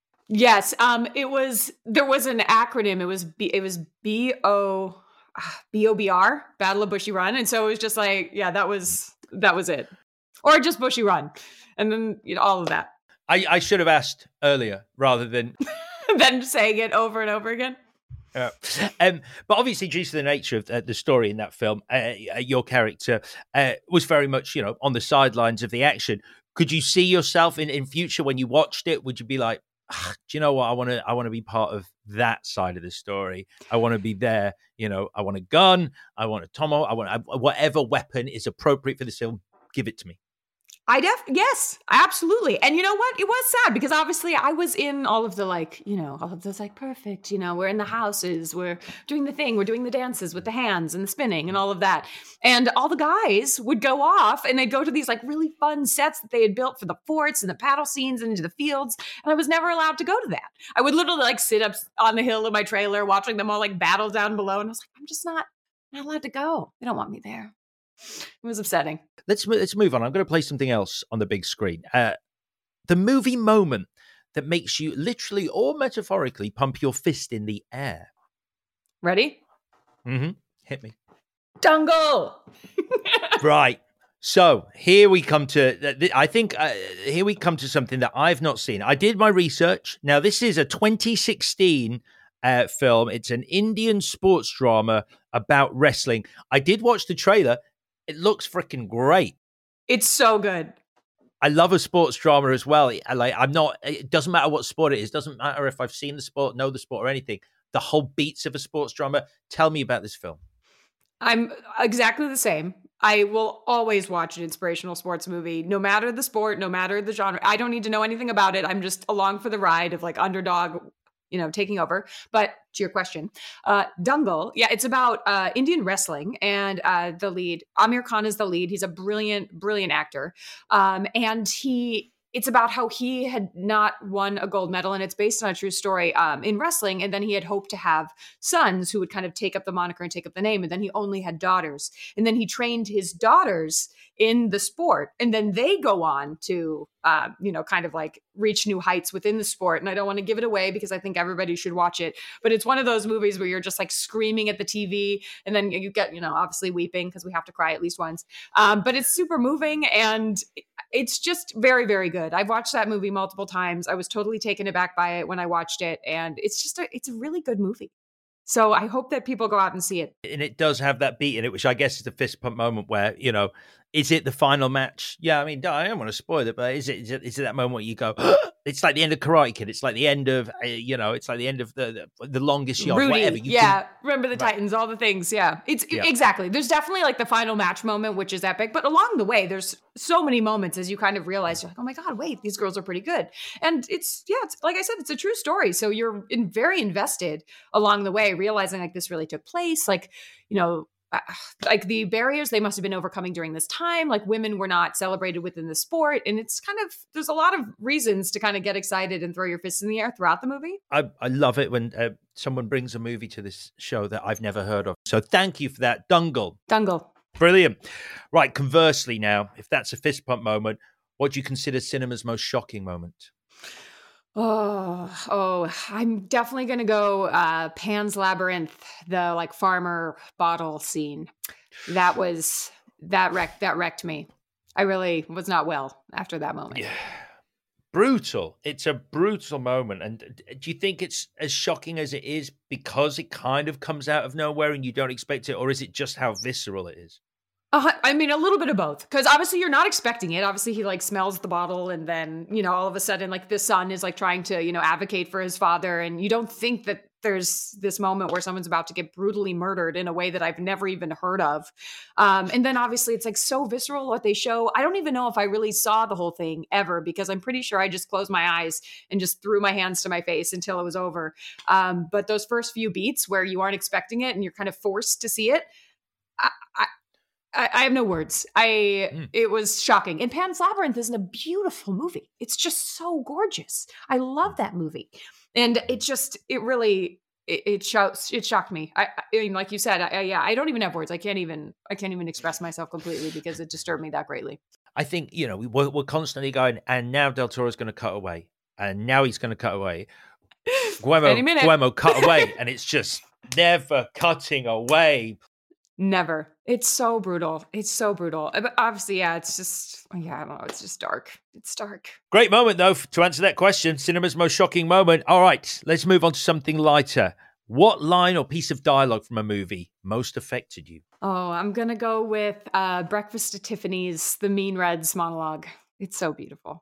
S2: Yes, um, it was. There was an acronym. It was B. It was B O B O B R, Battle of Bushy Run, and so it was just like, yeah, that was that was it, or just Bushy Run, and then you know all of that.
S1: I, I should have asked earlier rather than
S2: than saying it over and over again.
S1: Uh, um, but obviously, due to the nature of uh, the story in that film, uh, your character uh, was very much, you know, on the sidelines of the action. Could you see yourself in, in future when you watched it? Would you be like, ah, do you know what? I want to, I want to be part of that side of the story. I want to be there. You know, I want a gun. I want a tomahawk. I want I, whatever weapon is appropriate for this film. Give it to me.
S2: I def yes, absolutely. And you know what? It was sad because obviously I was in all of the like, you know, all of those like perfect, you know, we're in the houses, we're doing the thing, we're doing the dances with the hands and the spinning and all of that. And all the guys would go off and they'd go to these like really fun sets that they had built for the forts and the paddle scenes and into the fields. And I was never allowed to go to that. I would literally like sit up on the hill in my trailer watching them all like battle down below. And I was like, I'm just not, not allowed to go. They don't want me there. It was upsetting.
S1: Let's let's move on. I'm going to play something else on the big screen. Uh, the movie moment that makes you literally or metaphorically pump your fist in the air.
S2: Ready?
S1: Mm-hmm. Hit me.
S2: Dungle.
S1: Right. So here we come to, I think, uh, here we come to something that I've not seen. I did my research. Now, this is a twenty sixteen uh, film. It's an Indian sports drama about wrestling. I did watch the trailer. It looks freaking great.
S2: It's so good.
S1: I love a sports drama as well. I like. I'm not. It doesn't matter what sport it is. Doesn't matter if I've seen the sport, know the sport, or anything. The whole beats of a sports drama. Tell me about this film.
S2: I'm exactly the same. I will always watch an inspirational sports movie, no matter the sport, no matter the genre. I don't need to know anything about it. I'm just along for the ride of like underdog, you know, taking over. But to your question, uh, Dungle, yeah, it's about uh, Indian wrestling, and uh, the lead, Amir Khan is the lead. He's a brilliant, brilliant actor, um, and he. It's about how he had not won a gold medal, and it's based on a true story um, in wrestling. And then he had hoped to have sons who would kind of take up the moniker and take up the name. And then he only had daughters. And then he trained his daughters in the sport. And then they go on to, uh, you know, kind of like reach new heights within the sport. And I don't want to give it away because I think everybody should watch it. But it's one of those movies where you're just like screaming at the T V. And then you get, you know, obviously weeping because we have to cry at least once. Um, but it's super moving. And it's just very, very good. I've watched that movie multiple times. I was totally taken aback by it when I watched it. And it's just, a, it's a really good movie. So I hope that people go out and see it. And
S1: it does have that beat in it, which I guess is the fist pump moment where, you know, is it the final match? Yeah, I mean, I don't want to spoil it, but is it, is it, is it that moment where you go, it's like the end of Karate Kid. It's like the end of, uh, you know, it's like the end of the the, the longest yard,
S2: Rudy,
S1: whatever. You
S2: yeah,
S1: can...
S2: Remember the right. Titans, all the things. Yeah, it's
S1: yeah.
S2: exactly. There's definitely like the final match moment, which is epic. But along the way, there's so many moments as you kind of realize, you're like, oh my God, wait, these girls are pretty good. And it's, yeah, it's like I said, it's a true story. So you're in, very invested along the way, realizing like this really took place. Like, you know, Uh, like the barriers they must have been overcoming during this time, like women were not celebrated within the sport. And it's kind of, there's a lot of reasons to kind of get excited and throw your fists in the air throughout the movie.
S1: I, I love it when uh, someone brings a movie to this show that I've never heard of. So thank you for that. Dungle.
S2: Dungle.
S1: Brilliant. Right. Conversely now, if that's a fist pump moment, what do you consider cinema's most shocking moment?
S2: Oh, oh, I'm definitely going to go uh, Pan's Labyrinth, the like farmer bottle scene. That was, that wrecked, that wrecked me. I really was not well after that moment.
S1: Yeah. Brutal. It's a brutal moment. And do you think it's as shocking as it is because it kind of comes out of nowhere and you don't expect it? Or is it just how visceral it is?
S2: Uh, I mean, a little bit of both, because obviously you're not expecting it. Obviously, he like smells the bottle, and then, you know, all of a sudden, like the son is like trying to, you know, advocate for his father, and you don't think that there's this moment where someone's about to get brutally murdered in a way that I've never even heard of. Um, and then obviously it's like so visceral what they show. I don't even know if I really saw the whole thing ever, because I'm pretty sure I just closed my eyes and just threw my hands to my face until it was over. Um, but those first few beats where you aren't expecting it and you're kind of forced to see it, I, I I, I have no words. I mm. It was shocking. And Pan's Labyrinth isn't a beautiful movie. It's just so gorgeous. I love that movie, and it just it really it it, shouts, it shocked me. I, I mean, like you said, I, I, yeah, I don't even have words. I can't even I can't even express myself completely because it disturbed me that greatly.
S1: I think, you know, we're, we're constantly going, and now Del Toro's going to cut away, and now he's going to cut away. Guillermo, Guillermo cut away, and it's just never cutting away.
S2: Never. It's so brutal. It's so brutal. Uh, But obviously, yeah, it's just, yeah, I don't know. It's just dark. It's dark.
S1: Great moment, though, f- to answer that question. Cinema's most shocking moment. All right, let's move on to something lighter. What line or piece of dialogue from a movie most affected you?
S2: Oh, I'm going to go with uh, Breakfast at Tiffany's, the Mean Reds monologue. It's so beautiful.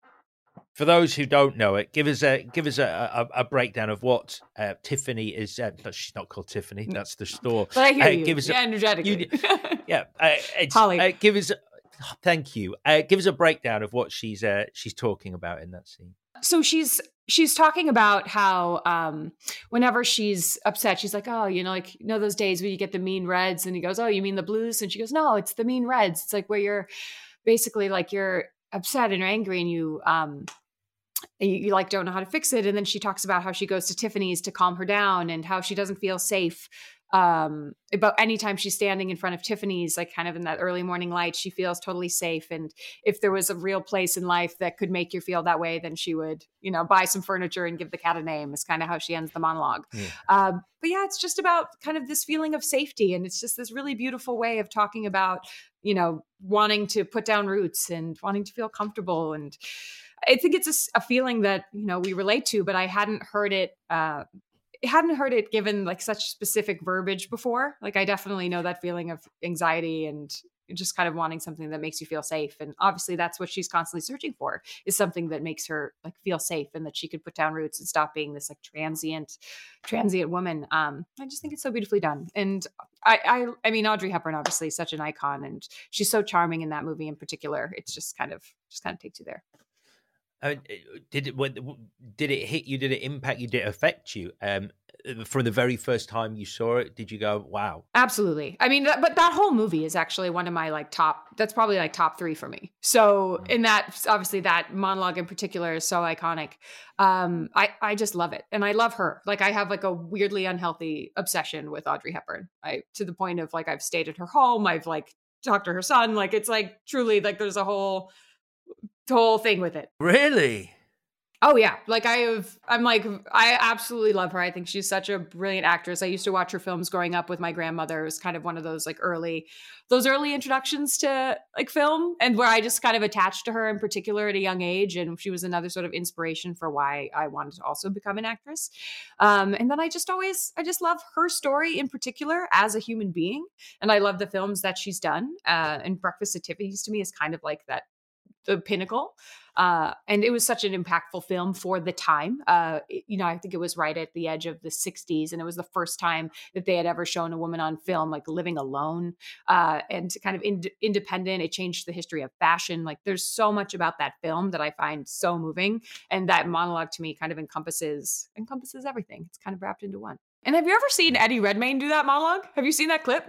S1: For those who don't know it, give us a give us a, a, a breakdown of what uh, Tiffany is. Uh, no, she's not called Tiffany. That's the store.
S2: But I hear
S1: Uh,
S2: you.
S1: give us a-
S2: yeah, energetically.
S1: Yeah, uh, it's,
S2: Holly.
S1: uh, give us. Thank you. Uh, give us a breakdown of what she's uh, she's talking about in that scene.
S2: So she's she's talking about how um, whenever she's upset, she's like, oh, you know, like, you know, those days where you get the mean reds, and he goes, oh, you mean the blues? And she goes, no, it's the mean reds. It's like where you're basically like you're upset and you're angry and you um and you, you like don't know how to fix it. And then she talks about how she goes to Tiffany's to calm her down and how she doesn't feel safe. Um, but anytime she's standing in front of Tiffany's, like kind of in that early morning light, she feels totally safe. And if there was a real place in life that could make you feel that way, then she would, you know, buy some furniture and give the cat a name is kind of how she ends the monologue.
S1: Yeah.
S2: Um, but yeah, it's just about kind of this feeling of safety. And it's just this really beautiful way of talking about, you know, wanting to put down roots and wanting to feel comfortable. And I think it's a, s- a feeling that, you know, we relate to, but I hadn't heard it, uh, hadn't heard it given like such specific verbiage before. Like I definitely know that feeling of anxiety and just kind of wanting something that makes you feel safe. And obviously that's what she's constantly searching for, is something that makes her like feel safe and that she could put down roots and stop being this like transient, transient woman. Um, I just think it's so beautifully done. And I, I, I mean, Audrey Hepburn, obviously is such an icon and she's so charming in that movie in particular. It's just kind of, just kind of takes you there.
S1: I mean, did it when- did it hit you? Did it impact you? Did it affect you? Um, from the very first time you saw it, did you go, "Wow"?
S2: Absolutely. I mean, that, but that whole movie is actually one of my like top, that's probably like top three for me. So in that, obviously that monologue in particular is so iconic. Um, I, I just love it. And I love her. Like I have like a weirdly unhealthy obsession with Audrey Hepburn. I, to the point of like, I've stayed at her home. I've like talked to her son. Like, it's like truly like there's a whole, whole thing with it.
S1: Really?
S2: Oh yeah. Like I have, I'm like, I absolutely love her. I think she's such a brilliant actress. I used to watch her films growing up with my grandmother. It was kind of one of those like early, those early introductions to like film and where I just kind of attached to her in particular at a young age. And she was another sort of inspiration for why I wanted to also become an actress. Um, and then I just always, I just love her story in particular as a human being. And I love the films that she's done. Uh, and Breakfast at Tiffany's to me is kind of like that, the pinnacle. Uh, and it was such an impactful film for the time. Uh, it- you know, I think it was right at the edge of the sixties, and it was the first time that they had ever shown a woman on film, like living alone uh, and kind of ind- independent. It changed the history of fashion. Like, there's so much about that film that I find so moving, and that monologue to me kind of encompasses encompasses everything. It's kind of wrapped into one. And have you ever seen Eddie Redmayne do that monologue? Have you seen that clip?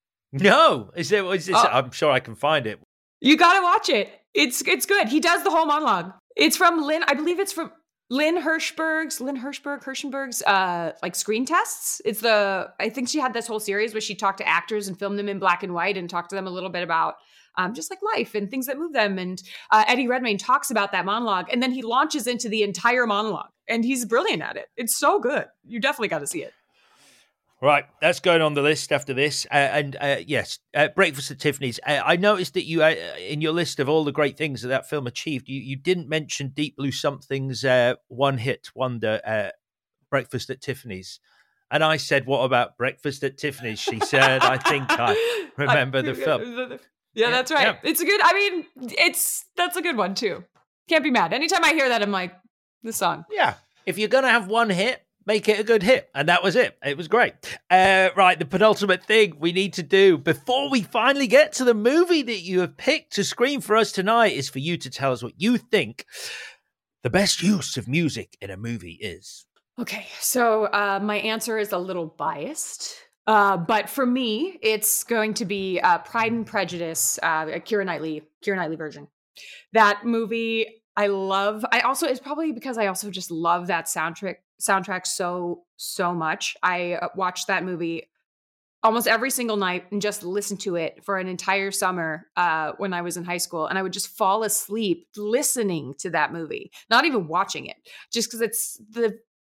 S1: No. Is it? Is this,
S2: Oh.
S1: I'm sure I can find it.
S2: You gotta watch it. It's it's good. He does the whole monologue. It's from Lynn. I believe it's from Lynn Hirschberg's Lynn Hirschberg Hirschenberg's uh like screen tests. It's the I think she had this whole series where she talked to actors and filmed them in black and white and talked to them a little bit about um, just like life and things that move them. And uh, Eddie Redmayne talks about that monologue, and then he launches into the entire monologue, and he's brilliant at it. It's so good. You definitely got to see it.
S1: Right, that's going on the list after this. Uh, and uh, yes, uh, Breakfast at Tiffany's. Uh, I noticed that you, uh, in your list of all the great things that that film achieved, you, you didn't mention Deep Blue Something's uh, one-hit wonder, uh, Breakfast at Tiffany's. And I said, what about Breakfast at Tiffany's? She said, I think I remember the film.
S2: Yeah,
S1: Yeah,
S2: that's right.
S1: yeah.
S2: It's a good, I mean, it's, that's a good one too. Can't be mad. Anytime I hear that, I'm like, this song.
S1: Yeah, if you're going to have one hit, make it a good hit. And that was it. It was great. Uh, right, the penultimate thing we need to do before we finally get to the movie that you have picked to screen for us tonight is for you to tell us what you think the best use of music in a movie is.
S2: Okay, so uh, my answer is a little biased. Uh, but for me, it's going to be uh, Pride and Prejudice, uh, a Keira Knightley, Keira Knightley version. That movie, I love. I also, it's probably because I also just love that soundtrack soundtrack so, so much. I uh, watched that movie almost every single night and just listened to it for an entire summer uh, when I was in high school. And I would just fall asleep listening to that movie, not even watching it, just because it's the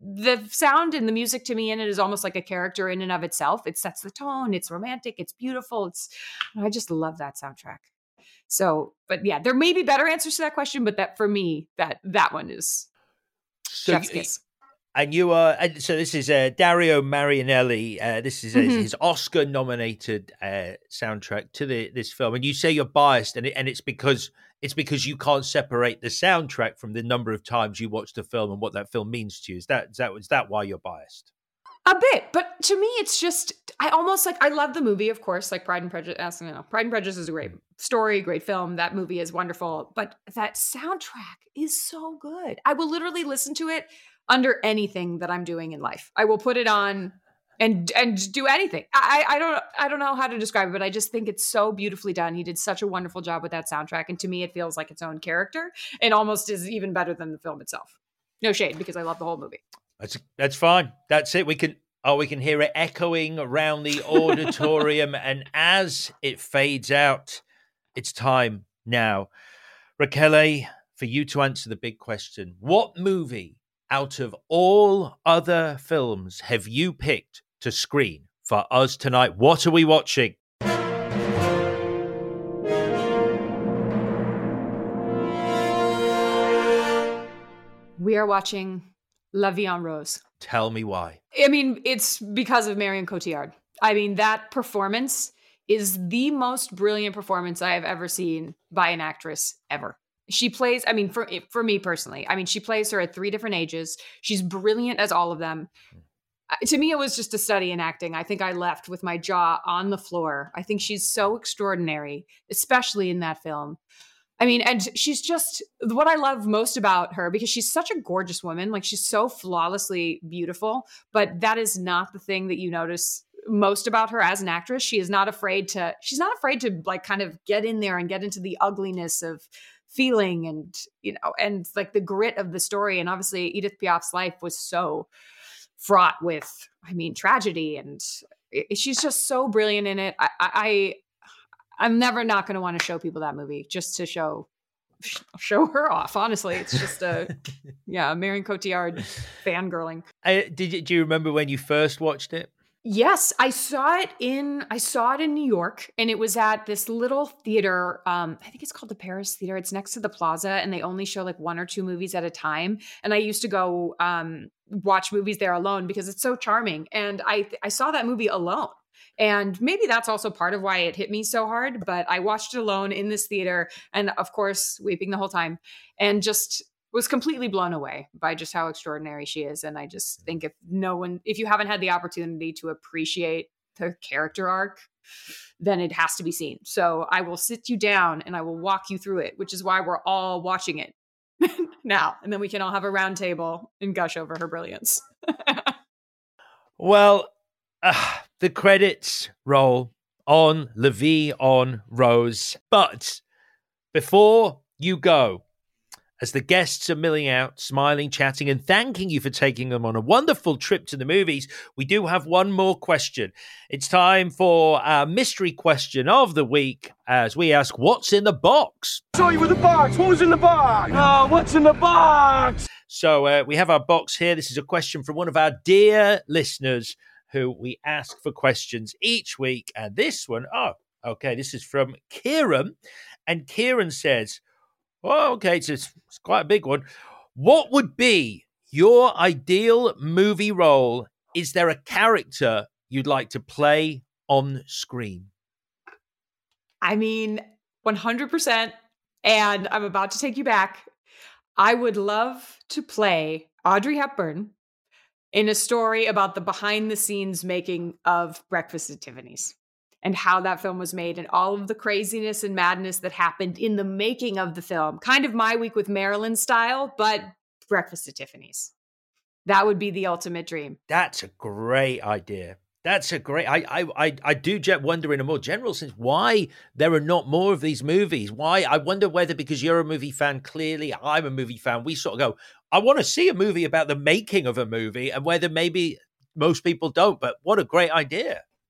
S2: the sound and the music to me in it is almost like a character in and of itself. It sets the tone. It's romantic. It's beautiful. It's, I just love that soundtrack. So, but yeah, there may be better answers to that question, but that for me, that, that one is
S1: so
S2: chef's
S1: you,
S2: kiss.
S1: And you are, and so this is uh, Dario Marianelli. Uh, this is uh,
S2: Mhm.
S1: his Oscar-nominated uh, soundtrack to the this film. And you say you're biased, and it, and it's because it's because you can't separate the soundtrack from the number of times you watch the film and what that film means to you. Is that is that is that why you're biased?
S2: A bit, but to me, it's just, I almost like, I love the movie, of course, like Pride and Prejudice, you know, Pride and Prejudice is a great story, great film. That movie is wonderful, but that soundtrack is so good. I will literally listen to it under anything that I'm doing in life. I will put it on and, and do anything. I, I don't, I don't know how to describe it, but I just think it's so beautifully done. He did such a wonderful job with that soundtrack. And to me, it feels like its own character and almost is even better than the film itself. No shade, because I love the whole movie.
S1: That's that's fine. That's it. We can oh we can hear it echoing around the auditorium, and as it fades out, it's time now, Raquel, for you to answer the big question: what movie out of all other films have you picked to screen for us tonight? What are we watching?
S2: We are watching La Vie en Rose.
S1: Tell me why.
S2: I mean, it's because of Marion Cotillard. I mean, that performance is the most brilliant performance I have ever seen by an actress ever. She plays, I mean, for for me personally, I mean, she plays her at three different ages. She's brilliant as all of them. To me, it was just a study in acting. I think I left with my jaw on the floor. I think she's so extraordinary, especially in that film. I mean, and she's just what I love most about her, because she's such a gorgeous woman. Like, she's so flawlessly beautiful, but that is not the thing that you notice most about her as an actress. She is not afraid to, she's not afraid to like kind of get in there and get into the ugliness of feeling and, you know, and like the grit of the story. And obviously Edith Piaf's life was so fraught with, I mean, tragedy, and it, she's just so brilliant in it. I, I, I'm never not going to want to show people that movie just to show show her off. Honestly, it's just a yeah, Marion Cotillard fangirling.
S1: Uh, did you, do you remember when you first watched it?
S2: Yes, I saw it in I saw it in New York, and it was at this little theater. Um, I think it's called the Paris Theater. It's next to the Plaza, and they only show like one or two movies at a time. And I used to go um, watch movies there alone because it's so charming. And I I saw that movie alone. And maybe that's also part of why it hit me so hard. But I watched it alone in this theater, and of course, weeping the whole time, and just was completely blown away by just how extraordinary she is. And I just think if no one, if you haven't had the opportunity to appreciate the character arc, then it has to be seen. So I will sit you down and I will walk you through it, which is why we're all watching it now. And then we can all have a round table and gush over her brilliance.
S1: Well, uh, the credits roll on La Vie en Rose. But before you go, as the guests are milling out, smiling, chatting, and thanking you for taking them on a wonderful trip to the movies, we do have one more question. It's time for our mystery question of the week, as we ask, what's in the box?
S3: Saw you with the box. What was in the box? Oh, what's in the box?
S1: So uh, we have our box here. This is a question from one of our dear listeners who we ask for questions each week. And this one, oh, okay, this is from Kieran. And Kieran says, oh, okay, it's, it's quite a big one. What would be your ideal movie role? Is there a character you'd like to play on screen?
S2: I mean, one hundred percent. And I'm about to take you back. I would love to play Audrey Hepburn in a story about the behind the scenes making of Breakfast at Tiffany's, and how that film was made and all of the craziness and madness that happened in the making of the film. Kind of My Week with Marilyn style, but Breakfast at Tiffany's. That would be the ultimate dream.
S1: That's a great idea. That's a great, I I I, I do wonder in a more general sense why there are not more of these movies. Why, I wonder whether because you're a movie fan, clearly I'm a movie fan, we sort of go, I want to see a movie about the making of a movie, and whether maybe most people don't, but what a great idea.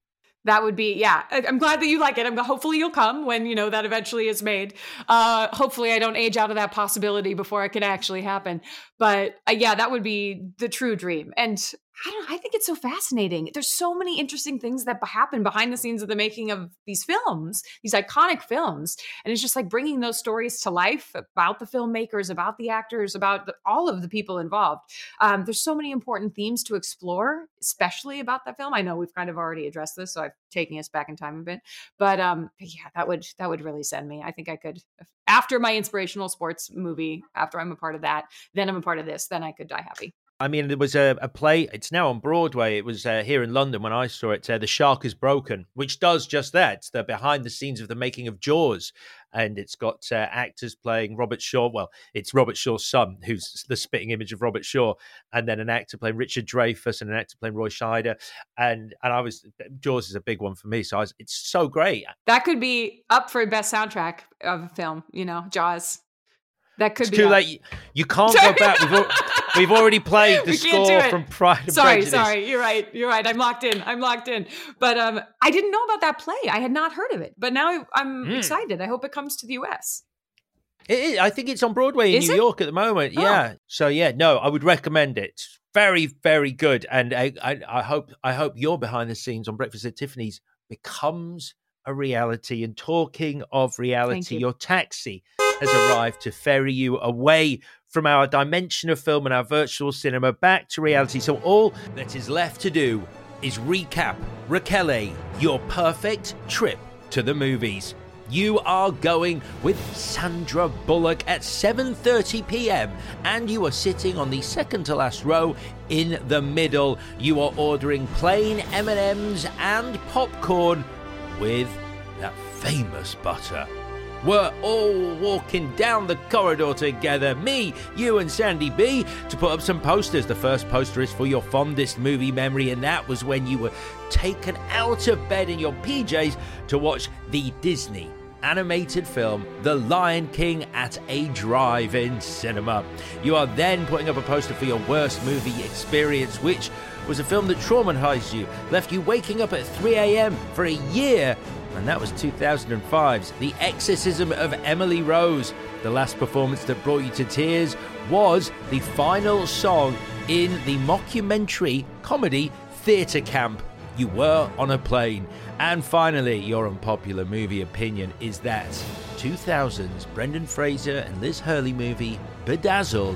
S2: That would be, yeah. I'm glad that you like it. I'm hopefully you'll come when, you know, that eventually is made. Uh, hopefully I don't age out of that possibility before it can actually happen. But uh, yeah, that would be the true dream. And I don't know, I think it's so fascinating. There's so many interesting things that happen behind the scenes of the making of these films, these iconic films. And it's just like bringing those stories to life about the filmmakers, about the actors, about the, all of the people involved. Um, there's so many important themes to explore, especially about that film. I know we've kind of already addressed this, so I'm taking us back in time a bit. But um, yeah, that would that would really send me. I think I could, after my inspirational sports movie, after I'm a part of that, then I'm a part of this, then I could die happy.
S1: I mean, there was a, a play, it's now on Broadway. It was uh, here in London when I saw it, uh, The Shark is Broken, which does just that. It's the behind the scenes of the making of Jaws. And it's got uh, actors playing Robert Shaw. Well, it's Robert Shaw's son, who's the spitting image of Robert Shaw. And then an actor playing Richard Dreyfuss and an actor playing Roy Scheider. And and I was, Jaws is a big one for me. So I was, it's so great.
S2: That could be up for best soundtrack of a film, you know, Jaws. That could
S1: it's
S2: be
S1: too
S2: up.
S1: late. You can't go back. We've, al- we've already played the score from Pride and
S2: sorry,
S1: Prejudice.
S2: Sorry, you're right. You're right. I'm locked in. I'm locked in. But um, I didn't know about that play. I had not heard of it. But now I'm mm. excited. I hope it comes to the U S.
S1: It is. I think it's on Broadway in
S2: is
S1: New
S2: it?
S1: York at the moment.
S2: Oh.
S1: Yeah. So yeah, no, I would recommend it. It's very, very good. And I, I, I hope, I hope your behind the scenes on Breakfast at Tiffany's becomes a reality. And talking of reality,
S2: you.
S1: your taxi has arrived to ferry you away from our dimension of film and our virtual cinema back to reality. So all that is left to do is recap Raquel, your perfect trip to the movies. You are going with Sandra Bullock at seven thirty p.m. and you are sitting on the second to last row in the middle. You are ordering plain M and M's and popcorn with that famous butter. We're all walking down the corridor together, me, you and Sandy B, to put up some posters. The first poster is for your fondest movie memory, and that was when you were taken out of bed in your P Js to watch the Disney animated film The Lion King at a drive-in cinema. You are then putting up a poster for your worst movie experience, which was a film that traumatized you, left you waking up at three a.m. for a year. And that was two thousand five's The Exorcism of Emily Rose. The last performance that brought you to tears was the final song in the mockumentary comedy Theatre Camp. You Were on a Plane. And finally, your unpopular movie opinion is that two thousands Brendan Fraser and Liz Hurley movie Bedazzled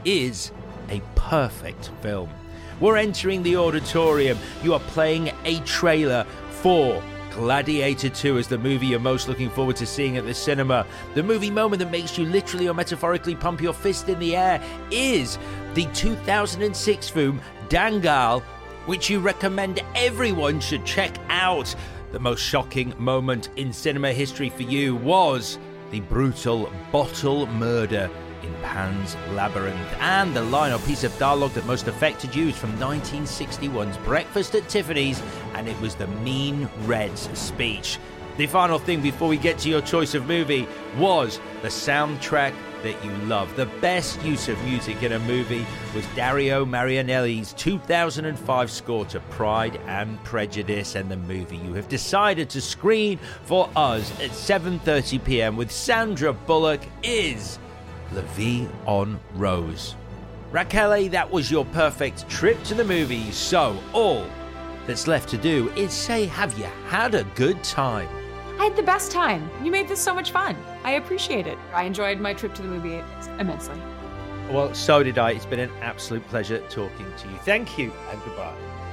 S1: is a perfect film. We're entering the auditorium. You are playing a trailer for Gladiator two is the movie you're most looking forward to seeing at the cinema. The movie moment that makes you literally or metaphorically pump your fist in the air is the two thousand six film Dangal, which you recommend everyone should check out. The most shocking moment in cinema history for you was the brutal bottle murder in Pan's Labyrinth. And the line or piece of dialogue that most affected you is from nineteen sixty-one's Breakfast at Tiffany's, and it was the Mean Reds speech. The final thing before we get to your choice of movie was the soundtrack that you love. The best use of music in a movie was Dario Marianelli's two thousand five score to Pride and Prejudice, and the movie you have decided to screen for us at seven thirty p.m. with Sandra Bullock is La Vie en Rose. Raquel, that was your perfect trip to the movies, so all that's left to do is say, have you had a good time?
S2: I had the best time. You made this so much fun. I appreciate it. I enjoyed my trip to the movie immensely.
S1: Well, so did I. It's been an absolute pleasure talking to you. Thank you and goodbye.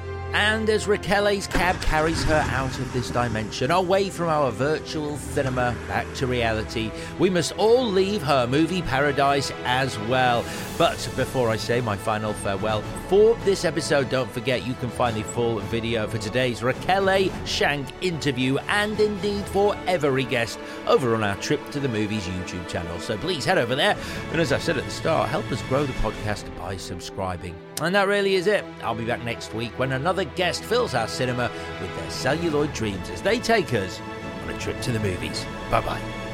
S1: And as Raquel's cab carries her out of this dimension, away from our virtual cinema, back to reality, we must all leave her movie paradise as well. But before I say my final farewell for this episode, don't forget you can find the full video for today's Raquel Shank interview, and indeed for every guest, over on our Trip to the Movies YouTube channel. So please head over there, and as I said at the start, help us grow the podcast by subscribing. And that really is it. I'll be back next week when another guest fills our cinema with their celluloid dreams as they take us on a trip to the movies. Bye-bye.